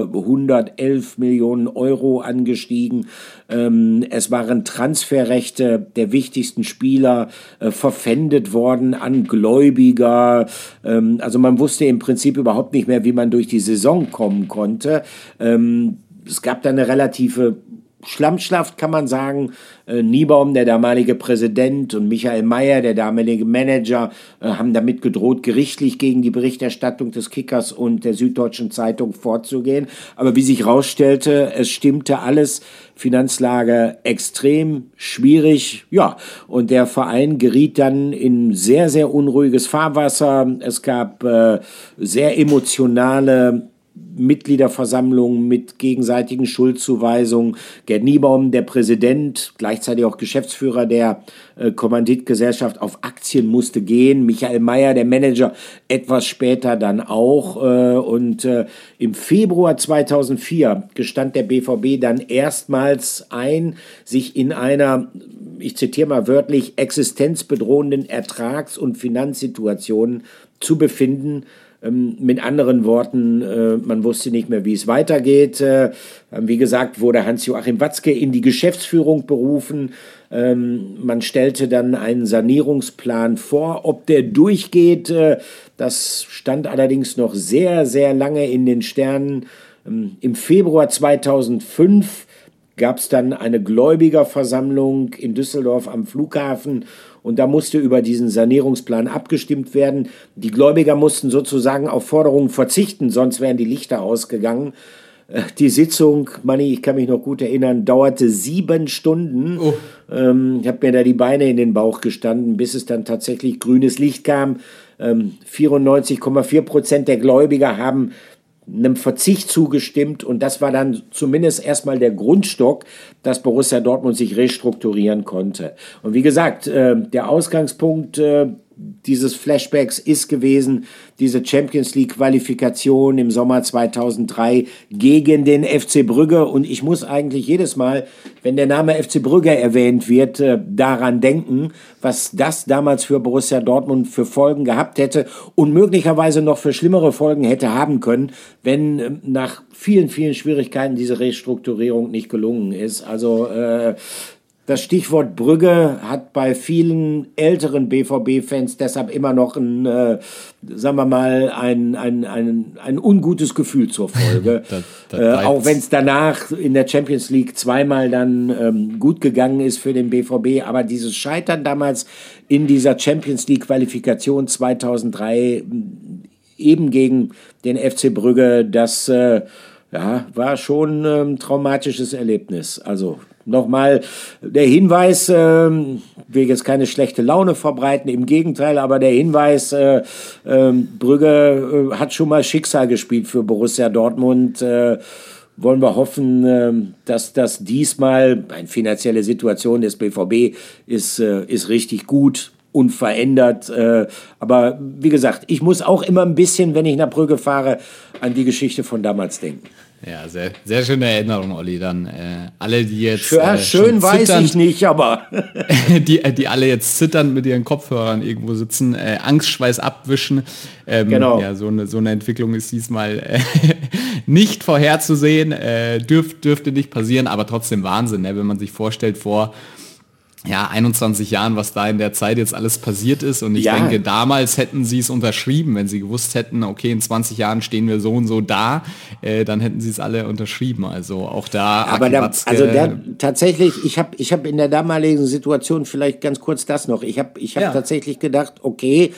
Speaker 2: 111 Millionen Euro angestiegen. Es waren Transferrechte der wichtigsten Spieler verpfändet worden an Gläubiger. Also man wusste im Prinzip überhaupt nicht mehr, wie man durch die Saison kommen konnte. Es gab da eine relative Schlammschlacht, kann man sagen. Niebaum, der damalige Präsident, und Michael Mayer, der damalige Manager, haben damit gedroht, gerichtlich gegen die Berichterstattung des Kickers und der Süddeutschen Zeitung vorzugehen. Aber wie sich herausstellte, es stimmte alles. Finanzlage extrem schwierig. Ja, und der Verein geriet dann in sehr, sehr unruhiges Fahrwasser. Es gab sehr emotionale Mitgliederversammlungen mit gegenseitigen Schuldzuweisungen. Gerd Niebaum, der Präsident, gleichzeitig auch Geschäftsführer der Kommanditgesellschaft, auf Aktien musste gehen. Michael Mayer, der Manager, etwas später dann auch. Und im Februar 2004 gestand der BVB dann erstmals ein, sich in einer, ich zitiere mal wörtlich, existenzbedrohenden Ertrags- und Finanzsituation zu befinden. Mit anderen Worten, man wusste nicht mehr, wie es weitergeht. Wie gesagt, wurde Hans-Joachim Watzke in die Geschäftsführung berufen. Man stellte dann einen Sanierungsplan vor. Ob der durchgeht, das stand allerdings noch sehr, sehr lange in den Sternen. Im Februar 2005 gab es dann eine Gläubigerversammlung in Düsseldorf am Flughafen und da musste über diesen Sanierungsplan abgestimmt werden. Die Gläubiger mussten sozusagen auf Forderungen verzichten, sonst wären die Lichter ausgegangen. Die Sitzung, Manni, ich kann mich noch gut erinnern, dauerte 7 Stunden. Oh. Ich habe mir da die Beine in den Bauch gestanden, bis es dann tatsächlich grünes Licht kam. 94,4% der Gläubiger haben einem Verzicht zugestimmt und das war dann zumindest erstmal der Grundstock, dass Borussia Dortmund sich restrukturieren konnte. Und wie gesagt, der Ausgangspunkt dieses Flashbacks ist gewesen, diese Champions-League-Qualifikation im Sommer 2003 gegen den FC Brügge. Und ich muss eigentlich jedes Mal, wenn der Name FC Brügge erwähnt wird, daran denken, was das damals für Borussia Dortmund für Folgen gehabt hätte und möglicherweise noch für schlimmere Folgen hätte haben können, wenn nach vielen, vielen Schwierigkeiten diese Restrukturierung nicht gelungen ist. Also das Stichwort Brügge hat bei vielen älteren BVB-Fans deshalb immer noch ein, sagen wir mal, ein ungutes Gefühl zur Folge. Auch wenn es danach in der Champions League zweimal dann gut gegangen ist für den BVB. Aber dieses Scheitern damals in dieser Champions League-Qualifikation 2003 eben gegen den FC Brügge, das war schon ein traumatisches Erlebnis. Also nochmal der Hinweis, will jetzt keine schlechte Laune verbreiten, im Gegenteil, aber der Hinweis, Brügge hat schon mal Schicksal gespielt für Borussia Dortmund. Wollen wir hoffen, dass das diesmal, eine finanzielle Situation des BVB ist richtig gut, unverändert. Aber wie gesagt, ich muss auch immer ein bisschen, wenn ich nach Brügge fahre, an die Geschichte von damals denken.
Speaker 1: Ja, sehr, sehr schöne Erinnerung, Olli. Dann alle, die jetzt
Speaker 2: schön weiß ich nicht, aber
Speaker 1: die alle jetzt zitternd mit ihren Kopfhörern irgendwo sitzen, Angstschweiß abwischen.
Speaker 2: Genau.
Speaker 1: Ja, so eine Entwicklung ist diesmal nicht vorherzusehen, dürfte nicht passieren, aber trotzdem Wahnsinn, ne? Wenn man sich vorstellt, vor 21 Jahren, was da in der Zeit jetzt alles passiert ist. Und ich denke, damals hätten sie es unterschrieben, wenn sie gewusst hätten, okay, in 20 Jahren stehen wir so und so da, dann hätten sie es alle unterschrieben. Also auch da.
Speaker 2: Aber tatsächlich, ich hab in der damaligen Situation, vielleicht ganz kurz das noch, ich hab tatsächlich gedacht, okay,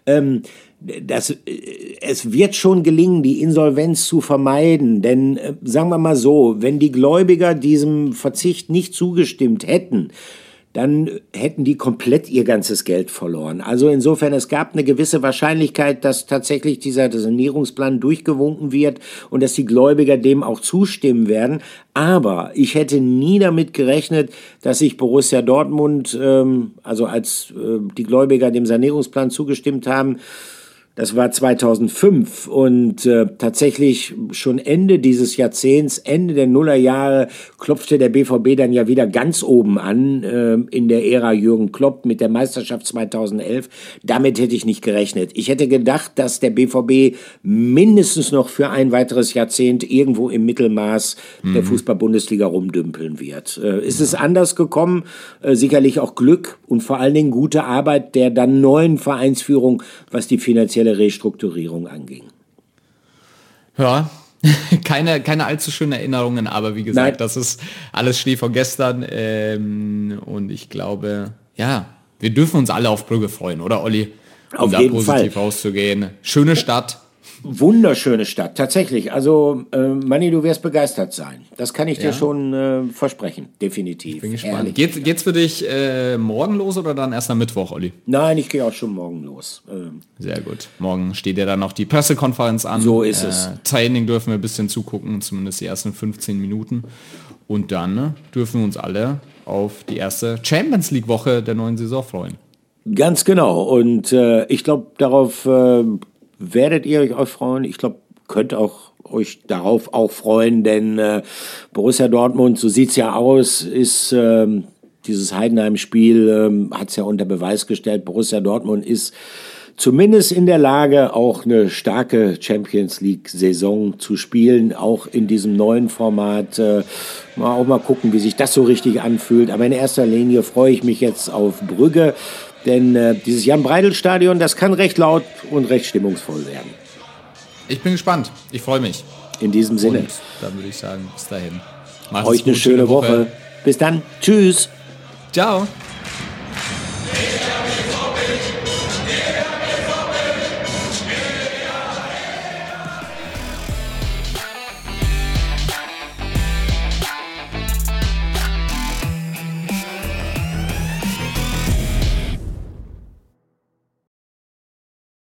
Speaker 2: es wird schon gelingen, die Insolvenz zu vermeiden, denn sagen wir mal so, wenn die Gläubiger diesem Verzicht nicht zugestimmt hätten, dann hätten die komplett ihr ganzes Geld verloren. Also insofern, es gab eine gewisse Wahrscheinlichkeit, dass tatsächlich dieser Sanierungsplan durchgewunken wird und dass die Gläubiger dem auch zustimmen werden. Aber ich hätte nie damit gerechnet, dass sich Borussia Dortmund, also als die Gläubiger dem Sanierungsplan zugestimmt haben, das war 2005 und tatsächlich schon Ende dieses Jahrzehnts, Ende der Nullerjahre, klopfte der BVB dann ja wieder ganz oben an in der Ära Jürgen Klopp mit der Meisterschaft 2011. Damit hätte ich nicht gerechnet. Ich hätte gedacht, dass der BVB mindestens noch für ein weiteres Jahrzehnt irgendwo im Mittelmaß der Fußball-Bundesliga rumdümpeln wird. Ist es anders gekommen? Sicherlich auch Glück und vor allen Dingen gute Arbeit der dann neuen Vereinsführung, was die finanzielle Restrukturierung anging.
Speaker 1: Ja, keine allzu schönen Erinnerungen, aber wie gesagt, das ist alles Schnee von gestern und ich glaube, wir dürfen uns alle auf Brügge freuen, oder Olli?
Speaker 2: Auf jeden
Speaker 1: positiv
Speaker 2: Fall
Speaker 1: rauszugehen. Schöne Stadt.
Speaker 2: Wunderschöne Stadt, tatsächlich. Also, Manni, du wirst begeistert sein. Das kann ich dir schon versprechen, definitiv.
Speaker 1: Ich bin gespannt. Geht's für dich morgen los oder dann erst am Mittwoch, Olli?
Speaker 2: Nein, ich gehe auch schon morgen los.
Speaker 1: Sehr gut. Morgen steht ja dann noch die Pressekonferenz an.
Speaker 2: So ist es.
Speaker 1: Training dürfen wir ein bisschen zugucken, zumindest die ersten 15 Minuten. Und dann dürfen wir uns alle auf die erste Champions League-Woche der neuen Saison freuen.
Speaker 2: Ganz genau. Und ich glaube, darauf werdet ihr euch auch freuen. Ich glaube, könnt auch euch darauf auch freuen, denn Borussia Dortmund, so sieht's ja aus, ist dieses Heidenheim-Spiel, hat's ja unter Beweis gestellt. Borussia Dortmund ist zumindest in der Lage, auch eine starke Champions-League-Saison zu spielen, auch in diesem neuen Format. Auch mal gucken, wie sich das so richtig anfühlt. Aber in erster Linie freue ich mich jetzt auf Brügge, denn dieses Jan-Breidel-Stadion, das kann recht laut und recht stimmungsvoll werden.
Speaker 1: Ich bin gespannt. Ich freue mich.
Speaker 2: In diesem Sinne.
Speaker 1: Und dann würde ich sagen, bis dahin. Macht's
Speaker 2: Euch eine
Speaker 1: gut,
Speaker 2: schöne Woche. Bis dann. Tschüss.
Speaker 1: Ciao.